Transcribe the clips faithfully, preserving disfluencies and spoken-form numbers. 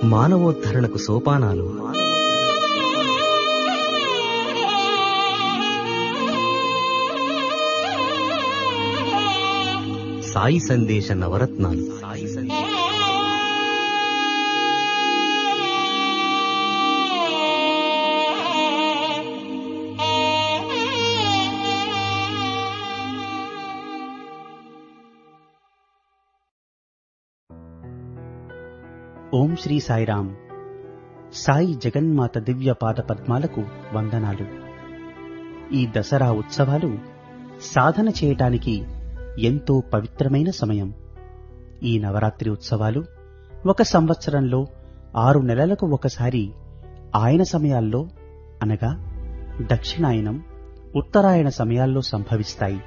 మానవోద్ధరణకు సోపానాలు. సాయి సందేశ నవరత్నాలు. సాయి సందేశ ఓం శ్రీ సాయిరామ్. సాయి జగన్మాత దివ్య పాద పద్మాలకు వందనాలు. ఈ దసరా ఉత్సవాలు సాధన చేయటానికి ఎంతో పవిత్రమైన సమయం. ఈ నవరాత్రి ఉత్సవాలు ఒక సంవత్సరంలో ఆరు నెలలకు ఒకసారి ఆయన సమయాల్లో అనగా దక్షిణాయనం, ఉత్తరాయణ సమయాల్లో సంభవిస్తాయి.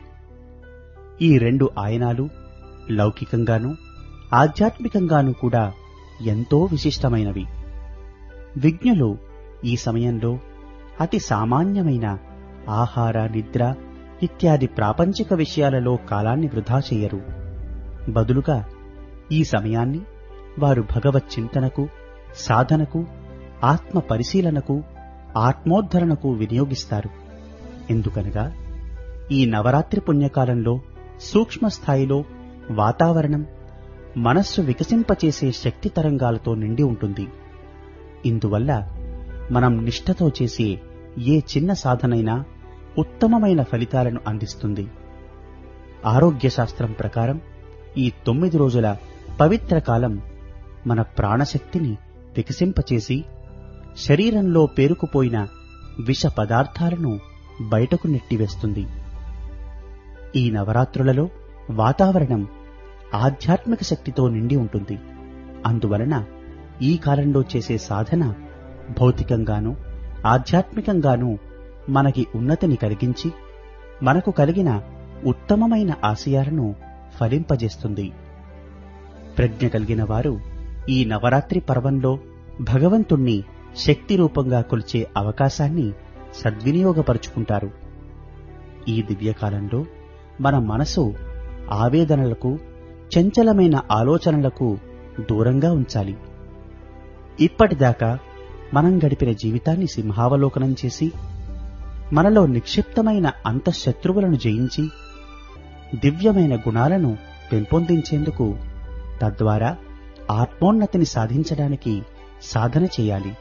ఈ రెండు ఆయనాలు లౌకికంగానూ ఆధ్యాత్మికంగానూ కూడా ఎంతో విశిష్టమైనవి. విజ్ఞులు ఈ సమయంలో అతి సామాన్యమైన ఆహార, నిద్ర ఇత్యాది ప్రాపంచిక విషయాలలో కాలాన్ని వృధా చేయరు. బదులుగా ఈ సమయాన్ని వారు భగవత్ చింతనకు, సాధనకు, ఆత్మ పరిశీలనకు, ఆత్మోద్ధరణకు వినియోగిస్తారు. ఎందుకనగా ఈ నవరాత్రి పుణ్యకాలంలో సూక్ష్మ స్థాయిలో వాతావరణం మనస్సు వికసింపచేసే శక్తి తరంగాలతో నిండి ఉంటుంది. ఇందువల్ల మనం నిష్ఠతో చేసే ఏ చిన్న సాధనైనా ఉత్తమమైన ఫలితాలను అందిస్తుంది. ఆరోగ్య శాస్త్రం ప్రకారం ఈ తొమ్మిది రోజుల పవిత్ర కాలం మన ప్రాణశక్తిని వికసింపచేసి శరీరంలో పేరుకుపోయిన విష పదార్థాలను బయటకు నెట్టివేస్తుంది. ఈ నవరాత్రులలో వాతావరణం ఆధ్యాత్మిక శక్తితో నిండి ఉంటుంది. అందువలన ఈ కాలంలో చేసే సాధన భౌతికంగానూ ఆధ్యాత్మికంగానూ మనకి ఉన్నతిని కలిగించి మనకు కలిగిన ఉత్తమమైన ఆశయాలను ఫలింపజేస్తుంది. ప్రజ్ఞ కలిగిన వారు ఈ నవరాత్రి పర్వంలో భగవంతుణ్ణి శక్తి రూపంగా కొలిచే అవకాశాన్ని సద్వినియోగపరుచుకుంటారు. ఈ దివ్యకాలంలో మన మనసు ఆవేదనలకు, చంచలమైన ఆలోచనలకు దూరంగా ఉంచాలి. ఇప్పటిదాకా మనం గడిపిన జీవితాన్ని సింహావలోకనం చేసి మనలో నిక్షిప్తమైన అంతఃశత్రువులను జయించి దివ్యమైన గుణాలను పెంపొందించేందుకు, తద్వారా ఆత్మోన్నతిని సాధించడానికి సాధన చేయాలి.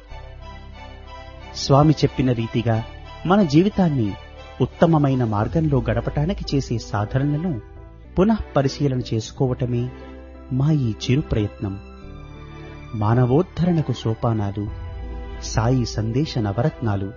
స్వామి చెప్పిన రీతిగా మన జీవితాన్ని ఉత్తమమైన మార్గంలో గడపటానికి చేసే సాధనలను పునః పరిశీలన చేసుకోవటమే మా ఈ చిరు ప్రయత్నం. మానవోద్ధరణకు సోపానాలు, సాయి సందేశ నవరత్నాలు.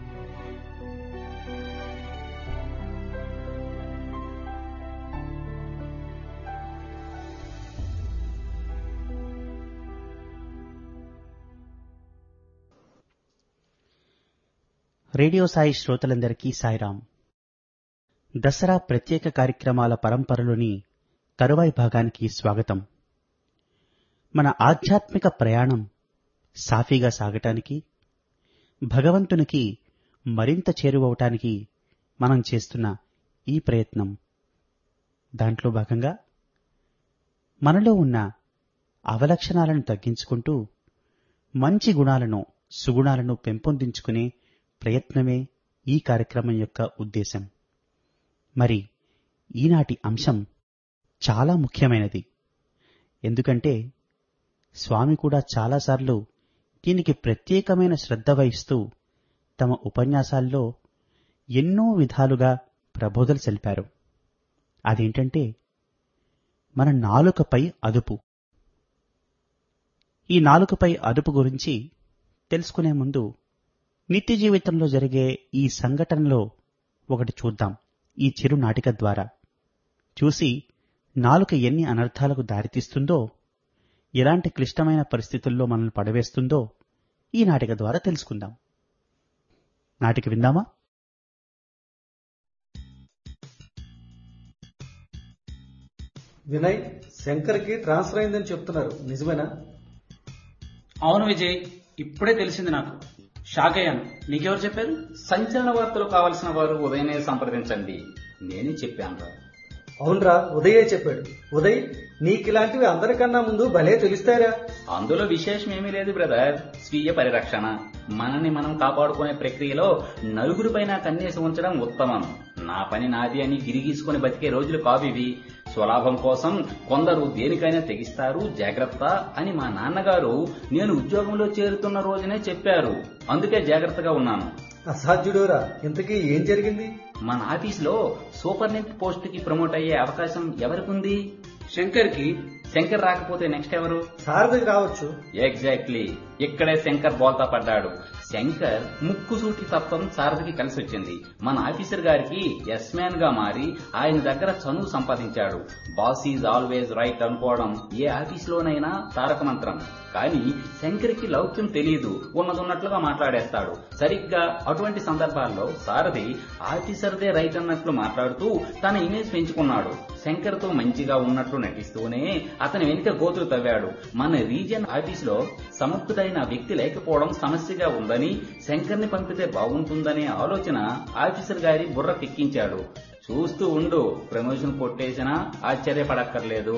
రేడియో సాయి శ్రోతలందరికీ సాయిరాం. దసరా ప్రత్యేక కార్యక్రమాల పరంపరలోని తరువాయి భాగానికి స్వాగతం. మన ఆధ్యాత్మిక ప్రయాణం సాఫీగా సాగటానికి, భగవంతునికి మరింత చేరువవటానికి మనం చేస్తున్న ఈ ప్రయత్నం. దాంట్లో భాగంగా మనలో ఉన్న అవలక్షణాలను తగ్గించుకుంటూ మంచి గుణాలను, సుగుణాలను పెంపొందించుకునే ప్రయత్నమే ఈ కార్యక్రమం యొక్క ఉద్దేశం. మరి ఈనాటి అంశం చాలా ముఖ్యమైనది. ఎందుకంటే స్వామి కూడా చాలాసార్లు దీనికి ప్రత్యేకమైన శ్రద్ధ వహిస్తూ తమ ఉపన్యాసాల్లో ఎన్నో విధాలుగా ప్రబోధలు తెలిపారు. అదేంటంటే మన నాలుకపై అదుపు. ఈ నాలుకపై అదుపు గురించి తెలుసుకునే ముందు నిత్య జీవితంలో జరిగే ఈ సంఘటనలో ఒకటి చూద్దాం. ఈ చిరు నాటిక ద్వారా చూసి నాలుక ఎన్ని అనర్థాలకు దారితీస్తుందో, ఎలాంటి క్లిష్టమైన పరిస్థితుల్లో మనల్ని పడవేస్తుందో ఈ నాటిక ద్వారా తెలుసుకుందాం. నాటిక విందామా? వినయ్, శంకర్కి ట్రాన్స్ఫర్ అయిందని చెప్తున్నారు, నిజమేనా? అవును విజయ్, ఇప్పుడే తెలిసింది నాకు. షాక్ అయ్యాను. నీకెవరు చెప్పారు? సంచలన వార్తలు కావలసిన వారు ఉదయమే సంప్రదించండి. నేనే చెప్పాను రా. అవునరా, ఉదయే చెప్పాడు. ఉదయ్, నీకిలాంటివి అందరికన్నా ముందు భలే తెలుస్తారా? అందులో విశేషం ఏమీ లేదు బ్రదర్. స్వీయ పరిరక్షణ, మనల్ని మనం కాపాడుకునే ప్రక్రియలో నలుగురిపైన కన్నేసి ఉంచడం ఉత్తమం. నా పని నాది అని గిరిగీసుకుని బతికే రోజులు కావివి. స్వలాభం కోసం కొందరు దేనికైనా తెగిస్తారు, జాగ్రత్త అని మా నాన్నగారు నేను ఉద్యోగంలో చేరుతున్న రోజునే చెప్పారు. అందుకే జాగ్రత్తగా ఉన్నాను. అసాధ్యుడోరా, ఇంతకీ ఏం జరిగింది? మన ఆఫీస్లో సూపర్నెంట్ పోస్ట్ కి ప్రమోట్ అయ్యే అవకాశం ఎవరికుంది? శంకర్ కి. శంకర్ రాకపోతే నెక్స్ట్ ఎవరు? సారథికి రావచ్చు. ఎగ్జాక్ట్లీ, ఇక్కడే శంకర్ బోల్తా పడ్డాడు. శంకర్ ముక్కుసూటి తత్వం సారథికి కలిసి వచ్చింది. మన ఆఫీసర్ గారికి ఎస్ మ్యాన్ గా మారి ఆయన దగ్గర చనువు సంపాదించాడు. బాస్ ఈజ్ ఆల్వేజ్ రైట్ అనుకోవడం ఏ ఆఫీసులోనైనా తారక మంత్రం. కానీ శంకర్కి లౌక్యం తెలియదు, ఉన్నదున్నట్లుగా మాట్లాడేస్తాడు. సరిగ్గా అటువంటి సందర్భాల్లో సారథి ఆఫీసర్దే రైట్ అన్నట్లు మాట్లాడుతూ తన ఇమేజ్ పెంచుకున్నాడు. శంకర్ తో మంచిగా ఉన్నట్లు నటిస్తూనే అతని వెనుక గోతులు తవ్వాడు. మన రీజియన్ ఆఫీసులో సమర్థుడైన వ్యక్తి లేకపోవడం సమస్యగా ఉందని, శంకర్ ని పంపితే బాగుంటుందనే ఆలోచన ఆఫీసర్ గారి బుర్ర కెక్కించాడు. చూస్తూ ఉండు, ప్రమోషన్ కొట్టేసినా ఆశ్చర్యపడక్కర్లేదు.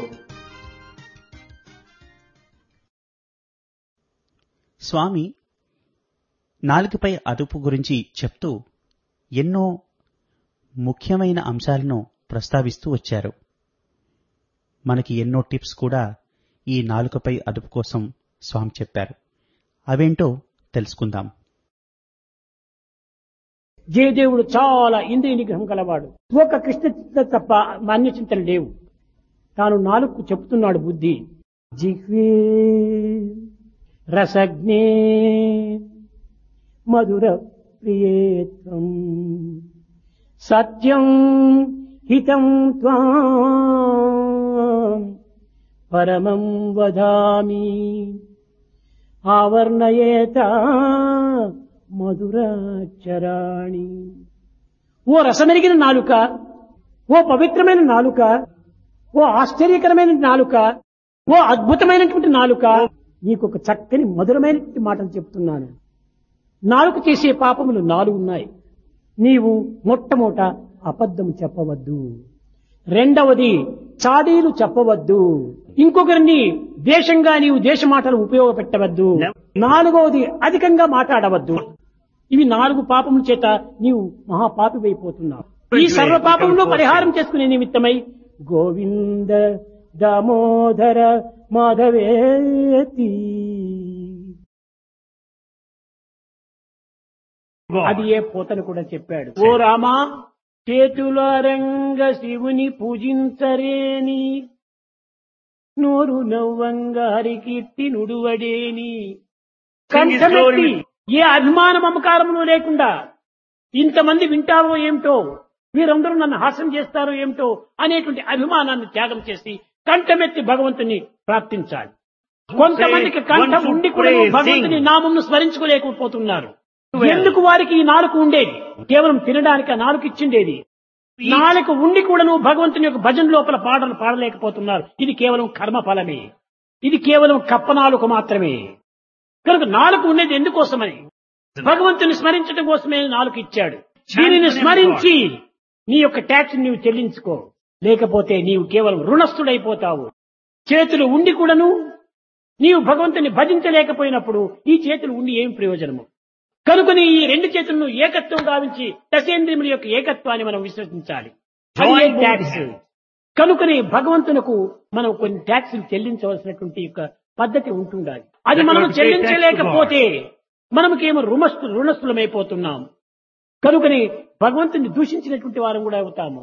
స్వామి నాలుకపై అదుపు గురించి చెప్తూ ఎన్నో ముఖ్యమైన అంశాలను ప్రస్తావిస్తూ వచ్చారు. మనకి ఎన్నో టిప్స్ కూడా ఈ నాలుకపై అదుపు కోసం స్వామి చెప్పారు. అవేంటో తెలుసుకుందాం. జయదేవుడు చాలా ఇంద్రియ నిగ్రహం కలవాడు. ఒక కృష్ణ చింత తప్ప అన్య చింతలు లేవు. తాను నాలుగు చెప్తున్నాడు బుద్ధి. జిహ్వే రసజ్ఞే మధుర ప్రియేత్వం సత్యం హితం త్వాం పరమం వదామి ఆవర్ణయేత మధురాచరాణి. ఓ రసమెరిగిన నాలుక, ఓ పవిత్రమైన నాలుక, ఓ ఆశ్చర్యకరమైన నాలుక, ఓ అద్భుతమైనటువంటి నాలుక, నీకొక చక్కని మధురమైనటువంటి మాటలు చెప్తున్నాను. నాలుక చేసే పాపములు నాలుగు ఉన్నాయి. నీవు మొట్టమొదట అబద్ధం చెప్పవద్దు. రెండవది చాడీలు చెప్పవద్దు. ఇంకొకరిని దేశంగా నీవు దేశ మాటలు ఉపయోగపెట్టవద్దు. నాలుగవది అధికంగా మాట్లాడవద్దు. ఇవి నాలుగు పాపముల చేత నీవు మహాపాపివైపోతున్నావు. ఈ సర్వ పాపములు పరిహారం చేసుకునే నిమిత్తమై గోవింద దామోదర మాధవేతి అది ఏ పోతను కూడా చెప్పాడు. ఓ రామా, చేతుల రంగ శివుని పూజించరేని, నోరు నవ్వంగ హరికీర్తి నుడువడేని, కంఠమెత్తి ఏ అభిమాన మమకారములు లేకుండా ఇంతమంది వింటారో ఏమిటో, వీరందరూ నన్ను హాస్యం చేస్తారో ఏమిటో అనేటువంటి అభిమానాన్ని త్యాగం చేసి కంఠమెత్తి భగవంతుని ప్రార్థించాలి. కొంతమందికి కంఠం ఉండి కూడా భగవంతుని నామమును స్మరించుకోలేకపోతున్నారు. ఎందుకు వారికి ఈ నాలుక ఉండేది? కేవలం తినడానికి ఆ నాలుక ఇచ్చిండేది. నాలుక ఉండి కూడా నువ్వు భగవంతుని యొక్క భజన లోపల పాటలు పాడలేకపోతున్నారు. ఇది కేవలం కర్మ ఫలమే. ఇది కేవలం కప్ప నాలుక మాత్రమే. కనుక నాలుక ఉండేది ఎందుకోసమని? భగవంతుని స్మరించడం కోసమే నాలుక ఇచ్చాడు. దీనిని స్మరించి నీ యొక్క ట్యాక్స్ నీవు చెల్లించుకో, లేకపోతే నీవు కేవలం రుణస్థుడైపోతావు. చేతులు ఉండి కూడాను నీవు భగవంతుని భజించలేకపోయినప్పుడు ఈ చేతులు ఉండి ఏం ప్రయోజనము? కనుకొని ఈ రెండు చేతులను ఏకత్వం గావించి దశేంద్రియముల యొక్క ఏకత్వాన్ని మనం విశ్వసించాలి. అది ట్యాక్స్. కనుకొని భగవంతునకు మనం కొన్ని ట్యాక్సులు చెల్లించవలసినటువంటి యొక్క పద్ధతి ఉంటుండాలి. అది మనం చెల్లించలేకపోతే మనకేమో రుణస్థు రుణస్థులమైపోతున్నాం. కనుకొని భగవంతుని దూషించినటువంటి వారం కూడా అవుతాము.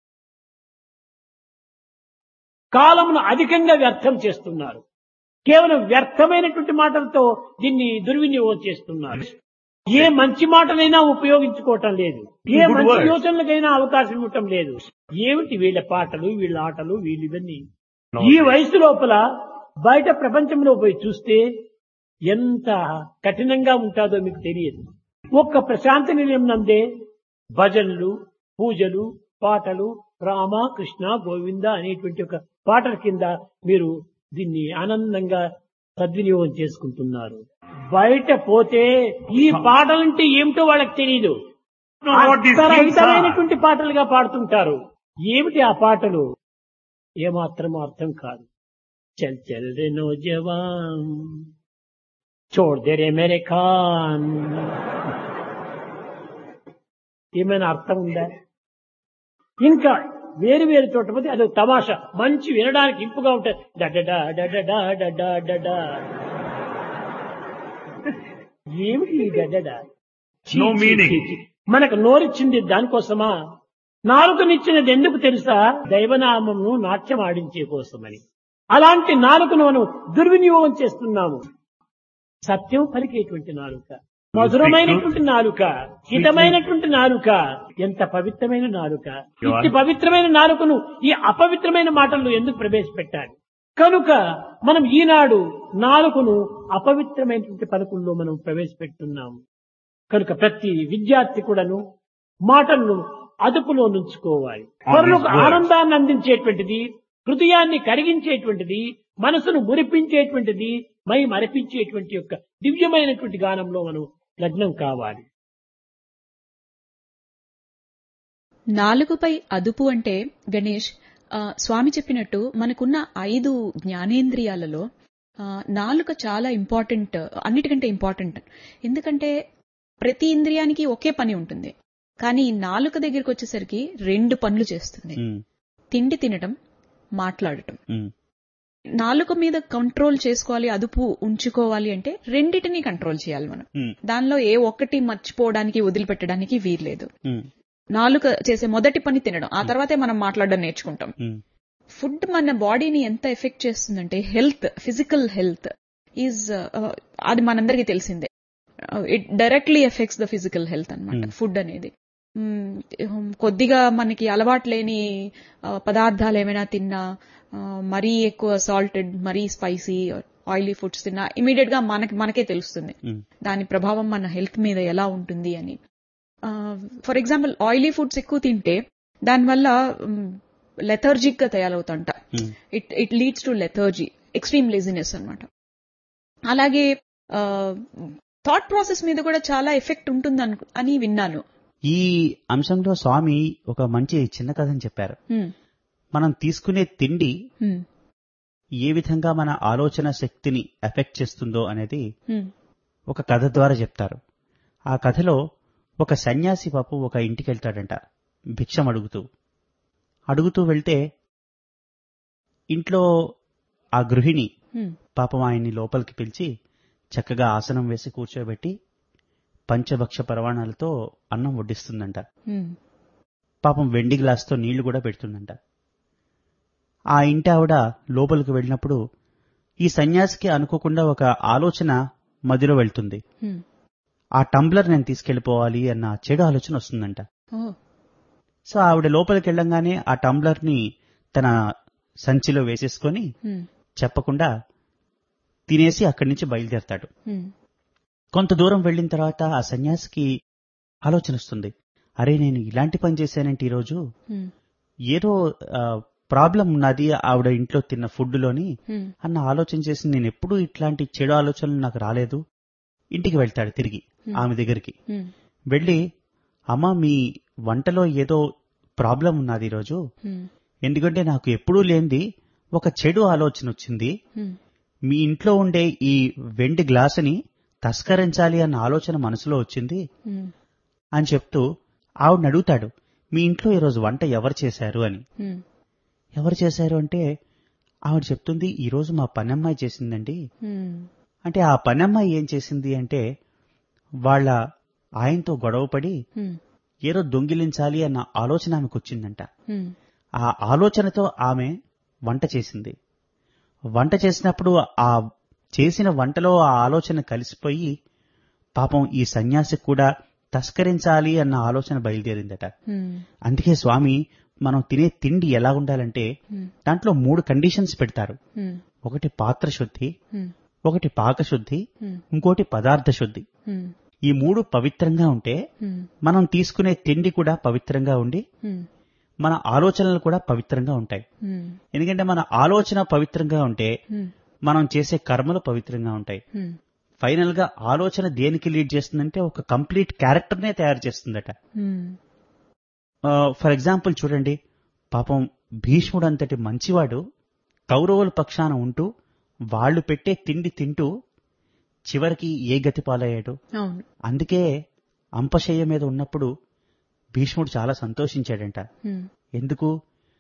కాలమును అధికంగా వ్యర్థం చేస్తున్నారు. కేవలం వ్యర్థమైనటువంటి మాటలతో దీన్ని దుర్వినియోగం చేస్తున్నారు. ఏ మంచి మాటలైనా ఉపయోగించుకోవటం లేదు. ఏ మంచి యోచనలకైనా అవకాశం ఇవ్వటం లేదు. ఏమిటి వీళ్ళ పాటలు, వీళ్ళ ఆటలు, వీళ్ళు ఇవన్నీ? ఈ వయసు లోపల బయట ప్రపంచంలో పోయి చూస్తే ఎంత కఠినంగా ఉంటాదో మీకు తెలియదు. ఒక్క ప్రశాంతి నిలయం నందే భజనలు, పూజలు, పాటలు, రామ కృష్ణ గోవింద అనేటువంటి ఒక పాటల కింద మీరు దీన్ని ఆనందంగా సద్వినియోగం చేసుకుంటున్నారు. బయట పోతే ఈ పాటలంటే ఏమిటో వాళ్ళకి తెలియదు. అర్థరహితమైనటువంటి పాటలుగా పాడుతుంటారు. ఏమిటి ఆ పాటలు? ఏమాత్రం అర్థం కాదు. చల్ చల్ రే నోజవాన్ చోడ్ దే రే మేరే ఖాన్. ఏమైనా అర్థం ఉందా? ఇంకా వేరు వేరు చోట పోతే అది తమాషా, మంచి వినడానికి ఇంపుగా ఉంటుంది. డడడా డడడా డడా డడా. ఏమిటి ఈ డడడా? చీ, చీ, చీ, చీ. మనకు నోరిచ్చింది దానికోసమా? నాలుకనిచ్చినది ఎందుకు తెలుసా? దైవనామమును నాట్యం ఆడించే కోసమని. అలాంటి నాలుకను మనం దుర్వినియోగం చేస్తున్నాము. సత్యం పలికేటువంటి నాలుక, మధురమైనటువంటి నాలుక, హితమైనటువంటి నాలుక, ఎంత పవిత్రమైన నాలుక. ఇట్టి పవిత్రమైన నాలుకను ఈ అపవిత్రమైన మాటల్లో ఎందుకు ప్రవేశపెట్టాలి? కనుక మనం ఈనాడు నాలుకను అపవిత్రమైనటువంటి పలుకుల్లో మనం ప్రవేశపెడుతున్నాము. కనుక ప్రతి విద్యార్థి కూడాను మాటలను అదుపులో నుంచుకోవాలి. పరులకు ఆనందాన్ని అందించేటువంటిది, హృదయాన్ని కరిగించేటువంటిది, మనసును మురిపించేటువంటిది, మై మరిపించేటువంటి యొక్క దివ్యమైనటువంటి గానంలో మనం లగ్నం కావాలి. నాలుగుపై అదుపు అంటే గణేష్, ఆ, స్వామి చెప్పినట్టు మనకున్న ఐదు జ్ఞానేంద్రియాలలో ఆ, నాలుక చాలా ఇంపార్టెంట్, అన్నిటికంటే ఇంపార్టెంట్. ఎందుకంటే ప్రతి ఇంద్రియానికి ఒకే పని ఉంటుంది, కానీ నాలుక దగ్గరికి వచ్చేసరికి రెండు పనులు చేస్తుంది. తిండి తినటం, మాట్లాడటం. నాలుక మీద కంట్రోల్ చేసుకోవాలి, అదుపు ఉంచుకోవాలి అంటే రెండిటిని కంట్రోల్ చేయాలి మనం. దానిలో ఏ ఒక్కటి మర్చిపోవడానికి వదిలిపెట్టడానికి వీల్లేదు. నాలుక చేసే మొదటి పని తినడం, ఆ తర్వాతే మనం మాట్లాడడం నేర్చుకుంటాం. ఫుడ్ మన బాడీని ఎంత ఎఫెక్ట్ చేస్తుందంటే హెల్త్, ఫిజికల్ హెల్త్ ఈజ్, అది మనందరికీ తెలిసిందే. It directly affects the physical health అన్నమాట ఫుడ్ అనేది. కొద్దిగా మనకి అలవాటు లేని పదార్థాలు ఏమైనా తిన్నా, మరీ ఎక్కువ సాల్టెడ్, మరీ స్పైసీ, ఆయిలీ ఫుడ్స్ తిన్నా ఇమీడియట్ గా మనకి మనకే తెలుస్తుంది దాని ప్రభావం మన హెల్త్ మీద ఎలా ఉంటుంది అని. ఫర్ ఎగ్జాంపుల్ ఆయిలీ ఫుడ్స్ ఎక్కువ తింటే దానివల్ల లెథర్జిక్ గా తయారవుతుంట. It it leads to lethargy, extreme laziness అన్నమాట. అలాగే థాట్ ప్రాసెస్ మీద కూడా చాలా ఎఫెక్ట్ ఉంటుంది అని విన్నాను. ఈ అంశంలో స్వామి ఒక మంచి చిన్న కథని చెప్పారు. మనం తీసుకునే తిండి ఏ విధంగా మన ఆలోచన శక్తిని ఎఫెక్ట్ చేస్తుందో అనేది ఒక కథ ద్వారా చెప్తారు. ఆ కథలో ఒక సన్యాసి పాపు ఒక ఇంటికి వెళ్తాడంట భిక్షం అడుగుతూ. అడుగుతూ వెళ్తే ఇంట్లో ఆ గృహిణి పాపం ఆయన్ని లోపలికి పిలిచి చక్కగా ఆసనం వేసి కూర్చోబెట్టి పంచభక్ష పరవాణాలతో అన్నం వడ్డిస్తుందంట. పాపం వెండి గ్లాస్తో నీళ్లు కూడా పెడుతుందంట. ఆ ఇంటి ఆవిడ లోపలికి వెళ్ళినప్పుడు ఈ సన్యాసికి అనుకోకుండా ఒక ఆలోచన మదిలో వెళ్తుంది. ఆ టంబ్లర్ నేను తీసుకెళ్లిపోవాలి అన్న చెడు ఆలోచన వస్తుందంట. సో ఆవిడ లోపలికి వెళ్ళంగానే ఆ టంబ్లర్ ని తన సంచిలో వేసేసుకొని చెప్పకుండా తినేసి అక్కడి నుంచి బయలుదేరతాడు. కొంత దూరం వెళ్లిన తర్వాత ఆ సన్యాసికి ఆలోచన వస్తుంది, అరే నేను ఇలాంటి పని చేశానంటే ఈరోజు ఏదో ప్రాబ్లం ఉన్నది ఆవిడ ఇంట్లో తిన్న ఫుడ్ లోని అన్న ఆలోచన చేసి నేను ఎప్పుడూ ఇట్లాంటి చెడు ఆలోచనలు నాకు రాలేదు. ఇంటికి వెళ్తాడు తిరిగి ఆమె దగ్గరికి వెళ్లి, అమ్మా మీ వంటలో ఏదో ప్రాబ్లం ఉన్నది ఈరోజు, ఎందుకంటే నాకు ఎప్పుడూ లేనిది ఒక చెడు ఆలోచన వచ్చింది. మీ ఇంట్లో ఉండే ఈ వెండి గ్లాసుని తస్కరించాలి అన్న ఆలోచన మనసులో వచ్చింది అని చెప్తూ ఆవిడని అడుగుతాడు, మీ ఇంట్లో ఈరోజు వంట ఎవరు చేశారు అని. ఎవరు చేశారు అంటే ఆవిడ చెప్తుంది, ఈరోజు మా పనమ్మాయి చేసిందండి. అంటే ఆ పనమ్మాయి ఏం చేసింది అంటే వాళ్ళ ఆయనతో గొడవపడి ఏదో దొంగిలించాలి అన్న ఆలోచన ఆమెకు వచ్చిందంట. ఆ ఆలోచనతో ఆమె వంట చేసింది. వంట చేసినప్పుడు ఆ చేసిన వంటలో ఆ ఆలోచన కలిసిపోయి పాపం ఈ సన్యాసి కూడా తస్కరించాలి అన్న ఆలోచన బయలుదేరిందట. అందుకే స్వామి మనం తినే తిండి ఎలా ఉండాలంటే దాంట్లో మూడు కండిషన్స్ పెడతారు. ఒకటి పాత్ర శుద్ధి, ఒకటి పాకశుద్ధి, ఇంకోటి పదార్థ శుద్ధి. ఈ మూడు పవిత్రంగా ఉంటే మనం తీసుకునే తిండి కూడా పవిత్రంగా ఉండి మన ఆలోచనలు కూడా పవిత్రంగా ఉంటాయి. ఎందుకంటే మన ఆలోచన పవిత్రంగా ఉంటే మనం చేసే కర్మలు పవిత్రంగా ఉంటాయి. ఫైనల్ గా ఆలోచన దేనికి లీడ్ చేస్తుందంటే ఒక కంప్లీట్ క్యారెక్టర్ నే తయారు చేస్తుందట. ఫర్ ఎగ్జాంపుల్ చూడండి, పాపం భీష్ముడు అంతటి మంచివాడు కౌరవుల పక్షాన ఉంటూ వాళ్ళు పెట్టే తిండి తింటూ చివరికి ఏ గతి పాలయ్యాడు. అవును. అందుకే అంపశయ్య మీద ఉన్నప్పుడు భీష్ముడు చాలా సంతోషించాడంట. ఉమ్, ఎందుకు?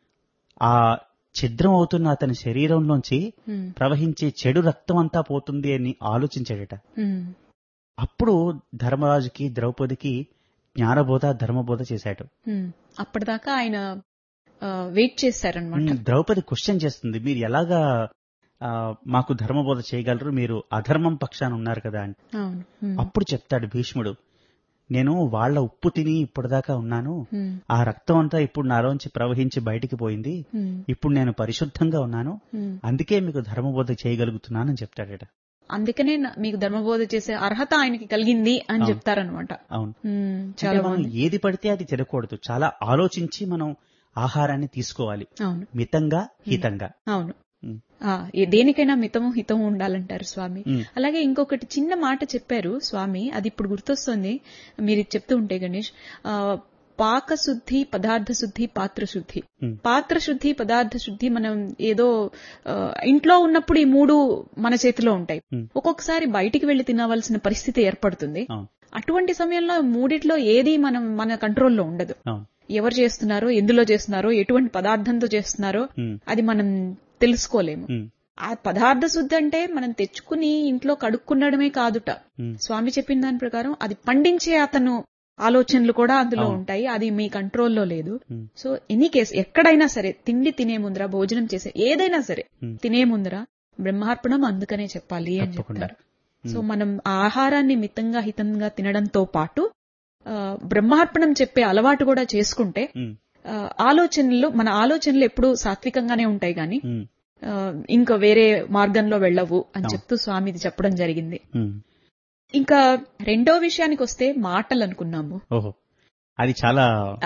ఆ ఛిద్రం అవుతున్న అతని శరీరంలోంచి ఉమ్, ప్రవహించే చెడు రక్తం అంతా పోతుంది అని ఆలోచించాడట. ఉమ్, అప్పుడు ధర్మరాజుకి ద్రౌపదికి జ్ఞానబోధ ధర్మబోధ చేశాడు. ఉమ్. అప్పటిదాకా ఆయన వెయిట్ చేశారనమాట. ఉమ్, ద్రౌపది క్వశ్చన్ చేస్తుంది, మీరు ఎలాగా ఆ, మాకు ధర్మబోధ చేయగలరు, మీరు అధర్మం పక్షాన ఉన్నారు కదా అని. అవును. ఉమ్, అప్పుడు చెప్తాడు భీష్ముడు, నేను వాళ్ళ ఉప్పు తిని ఇప్పటిదాకా ఉన్నాను, ఉమ్, ఆ రక్తం అంతా ఇప్పుడు నాలోంచి ప్రవహించి బయటికి పోయింది, ఉమ్, ఇప్పుడు నేను పరిశుద్ధంగా ఉన్నాను, ఉమ్. అందుకే మీకు ధర్మబోధ చేయగలుగుతున్నానని చెప్తాడట. అందుకనే నా- మీకు ధర్మబోధ చేసే అర్హత ఆయనకి కలిగింది అని అవును. చెప్తారనమాట. అవును. ఉమ్, అంటే చాలా మనం బాగుంది. ఏది పడితే అది తినకూడదు, చాలా ఆలోచించి మనం ఆహారాన్ని తీసుకోవాలి, అవును. మితంగా హితంగా. అవును. ఉమ్. ఆ, ఏ- దేనికైనా మితము హితము ఉండాలంటారు స్వామి. ఉమ్. అలాగే ఇంకొకటి చిన్న మాట చెప్పారు స్వామి, అది ఇప్పుడు గుర్తొస్తుంది మీరు ఇది చెప్తూ ఉంటే గణేష్. ఆ, పాకశుద్ధి, పదార్థ శుద్ధి, పాత్ర శుద్ధి. ఉమ్. పాత్ర శుద్ధి, పదార్థ శుద్ధి మనం ఏదో ఆ, ఇంట్లో ఉన్నప్పుడు ఈ మూడు మన చేతిలో ఉంటాయి. ఉమ్. ఒక్కొక్కసారి బయటికి వెళ్లి తినవలసిన పరిస్థితి ఏర్పడుతుంది. అవును. అటువంటి సమయంలో మూడిట్లో ఏది మనం మన కంట్రోల్లో ఉండదు. అవును. ఎవరు చేస్తున్నారో, ఎందులో చేస్తున్నారో, ఎటువంటి పదార్థంతో చేస్తున్నారో ఉమ్. అది మనం తెలుసుకోలేము. ఉమ్. ఆ పదార్థ శుద్ధి అంటే మనం తెచ్చుకుని ఇంట్లో కడుక్కునడమే కాదుట. ఉమ్. స్వామి చెప్పిన దాని ప్రకారం అది పండించే అతను ఆలోచనలు కూడా అందులో అవును. ఉంటాయి. అది మీ కంట్రోల్లో లేదు. ఉమ్. సో ఎనీ కేస్ ఎక్కడైనా సరే తిండి తినే ముందర, భోజనం చేసే ఏదైనా సరే ఉమ్. తినే ముందర బ్రహ్మార్పణం అందుకనే చెప్పాలి అని తప్పకుండా. చెప్తారు. సో మనం ఆ ఆహారాన్ని మితంగా హితంగా తినడంతో పాటు ఆ, బ్రహ్మార్పణం చెప్పే అలవాటు కూడా చేసుకుంటే ఉమ్. ఆ, ఆలోచనలు మన ఆలోచనలు ఎప్పుడూ సాత్వికంగానే ఉంటాయి గాని ఉమ్. ఆ, ఇంకా వేరే మార్గంలో వెళ్ళవు అని అవును. చెప్తూ స్వామి ఇది చెప్పడం జరిగింది. ఉమ్. ఇంకా రెండో విషయానికి వస్తే మాటలు అనుకున్నాము. ఓహో, అది చాలా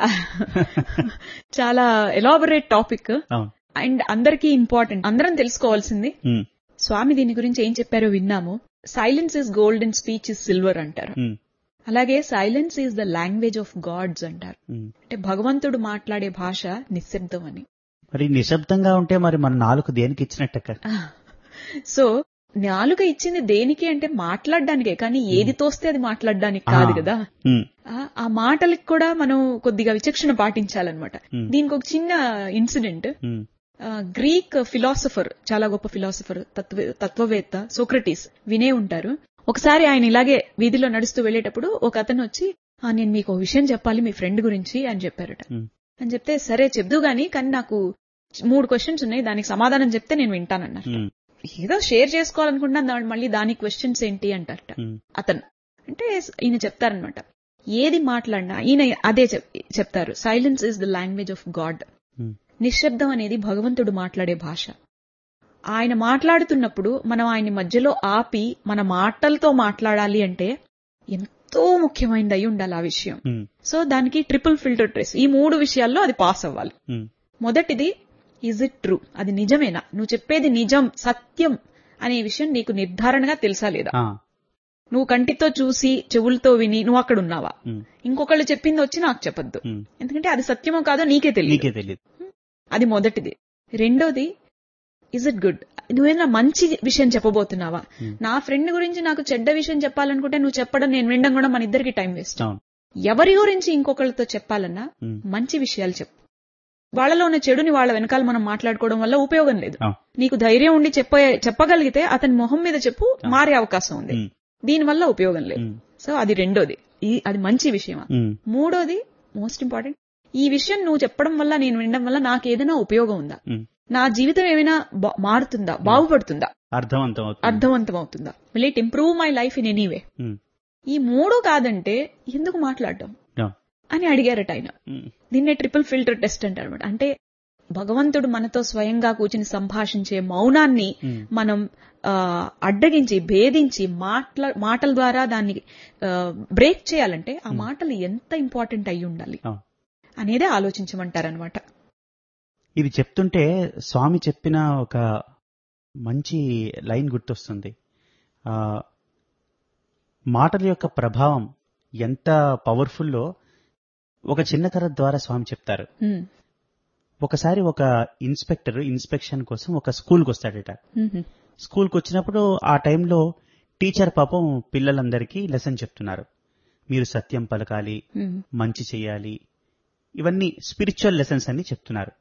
చాలా ఎలాబొరేట్ టాపిక్ అవును. అండ్ అందరికీ ఇంపార్టెంట్, అందరం తెలుసుకోవాల్సింది. ఉమ్. స్వామి దీని గురించి ఏం చెప్పారో విన్నాము. Silence is gold and speech is silver అంటారు. ఉమ్. అలాగే silence is the language of gods అంటారు. ఉమ్. అంటే భగవంతుడు మాట్లాడే భాష నిశ్శబ్దం అని. మరి నిశ్శబ్దంగా ఉంటే మరి మన నాలుగు దేనికి ఇచ్చినట్టక్క? సో నాలుక ఇచ్చింది దేనికి అంటే మాట్లాడడానికే, కానీ ఏది తోస్తే అది మాట్లాడడానికి కాదు కదా. ఉమ్. ఆ- ఆ మాటలకు కూడా మనం కొద్దిగా విచక్షణ పాటించాలన్నమాట. Hmm. దీనికి ఒక చిన్న ఇన్సిడెంట్. ఉమ్. గ్రీక్ ఫిలాసఫర్, చాలా గొప్ప ఫిలాసఫర్, తత్వ తత్వవేత్త సోక్రటీస్ వినే ఉంటారు. ఒకసారి ఆయన ఇలాగే వీధిలో నడుస్తూ వెళ్లేటప్పుడు ఒక అతను వచ్చి, "ఆ, నేను మీకు ఒక విషయం చెప్పాలి మీ ఫ్రెండ్ గురించి" అని చెప్పారట. ఉమ్. అని చెప్తే, "సరే చెప్దు గాని, కానీ నాకు మూడు క్వశ్చన్స్ ఉన్నాయి, దానికి సమాధానం చెప్తే నేను వింటానన్నారు." ఉమ్. ఏదో షేర్ చేసుకోవాలనుకుంటున్నాను, దా- మళ్ళీ దానికి క్వశ్చన్స్ ఏంటి అంటారట ఉమ్. అతను. అంటే ఈయన చెప్తారనమాట, ఏది మాట్లాడినా ఈయన అదే చెప్- చెప్తారు, silence is the language of god. Um. నిశ్శబ్దం అనేది భగవంతుడు మాట్లాడే భాష. ఆయన మాట్లాడుతున్నప్పుడు మనం ఆయన మధ్యలో ఆపి మన మాటలతో మాట్లాడాలి అంటే ఎంతో ముఖ్యమైనది అయి ఉండాలి ఆ విషయం. ఉమ్. సో దానికి ట్రిపుల్ ఫిల్టర్ ట్రెస్, ఈ మూడు విషయాల్లో అది పాస్ అవ్వాలి. ఉమ్. మొదటిది, ఈజ్ ఇట్ ట్రూ, అది నిజమేనా, నువ్వు చెప్పేది నిజం సత్యం అనే విషయం నీకు నిర్ధారణగా తెలుసా లేదా. ఆ. నువ్వు కంటితో చూసి చెవులతో విని నువ్వు అక్కడ ఉన్నావా, ఉమ్. ఇంకొకళ్ళు చెప్పింది వచ్చి నాకు చెప్పొద్దు, ఉమ్. ఎందుకంటే అది సత్యమో కాదో నీకే తెలియదు. నీకే తెలియదు. అది మొదటిది. రెండోది, ఇజ్ ఇట్ గుడ్, నువ్వేనా మంచి విషయం చెప్పబోతున్నావా. Hmm. నా ఫ్రెండ్ గురించి నాకు చెడ్డ విషయం చెప్పాలనుకుంటే నువ్వు చెప్పడం నేను వినడం కూడా మన ఇద్దరికి టైం వేస్ట్. అవును. ఎవరి గురించి ఇంకొకళ్ళతో చెప్పాలన్నా ఉమ్. మంచి విషయాలు చెప్పు. వాళ్ళలో ఉన్న చెడుని వాళ్ళ వెనకాల మనం మాట్లాడుకోవడం వల్ల ఉపయోగం లేదు. అవును. నీకు ధైర్యం ఉండి చెప్ప చెప్పగలిగితే అతని మొహం మీద చెప్పు, మారే అవకాశం ఉంది. ఉమ్. దీనివల్ల ఉపయోగం లేదు. ఉమ్. సో అది రెండోది, ఈ- అది మంచి విషయమా. ఉమ్. మూడోది, మోస్ట్ ఇంపార్టెంట్, ఈ విషయం నువ్వు చెప్పడం వల్ల నేను వినడం వల్ల నాకు ఏదైనా ఉపయోగం ఉందా, ఉమ్. నా జీవితం ఏమైనా బా- మారుతుందా, బాగుపడుతుందా, అర్థవంతం అవుతుంది. అర్థవంతం అవుతుందా, will it improve my life in any way. Um. ఈ మూడు కాదంటే ఎందుకు మాట్లాడటం అవును. అని అడిగారట ఆయన. ఉమ్. దీన్నే ట్రిపుల్ ఫిల్టర్ టెస్ట్ అంటారు అనమాట. అంటే భగవంతుడు మనతో స్వయంగా కూర్చుని సంభాషించే మౌనాన్ని ఉమ్. మనం ఆ, అడ్డగించి భేదించి మాటల మాటల ద్వారా దాన్ని బ్రేక్ చేయాలంటే ఆ మాటలు ఎంత ఇంపార్టెంట్ అయి ఉండాలి అవును. అనేదే ఆలోచించమంటారనమాట. ఇది చెప్తుంటే స్వామి చెప్పిన ఒక మంచి లైన్ గుర్తొస్తుంది. ఆ, మాటల యొక్క ప్రభావం ఎంత పవర్ఫుల్లో ఒక చిన్న కథ ద్వారా స్వామి చెప్తారు. ఉమ్, ఒకసారి ఒక ఇన్స్పెక్టర్ ఇన్స్పెక్షన్ కోసం ఒక స్కూల్కి వస్తాడట. మ్మ్. స్కూల్కి వచ్చినప్పుడు ఆ టైంలో టీచర్ పాపం పిల్లలందరికీ లెసన్ చెప్తున్నారు. మీరు సత్యం పలకాలి, మ్మ్. మంచి చేయాలి, ఇవన్నీ స్పిరిచువల్ లెసన్స్ అన్ని చెప్తున్నారు.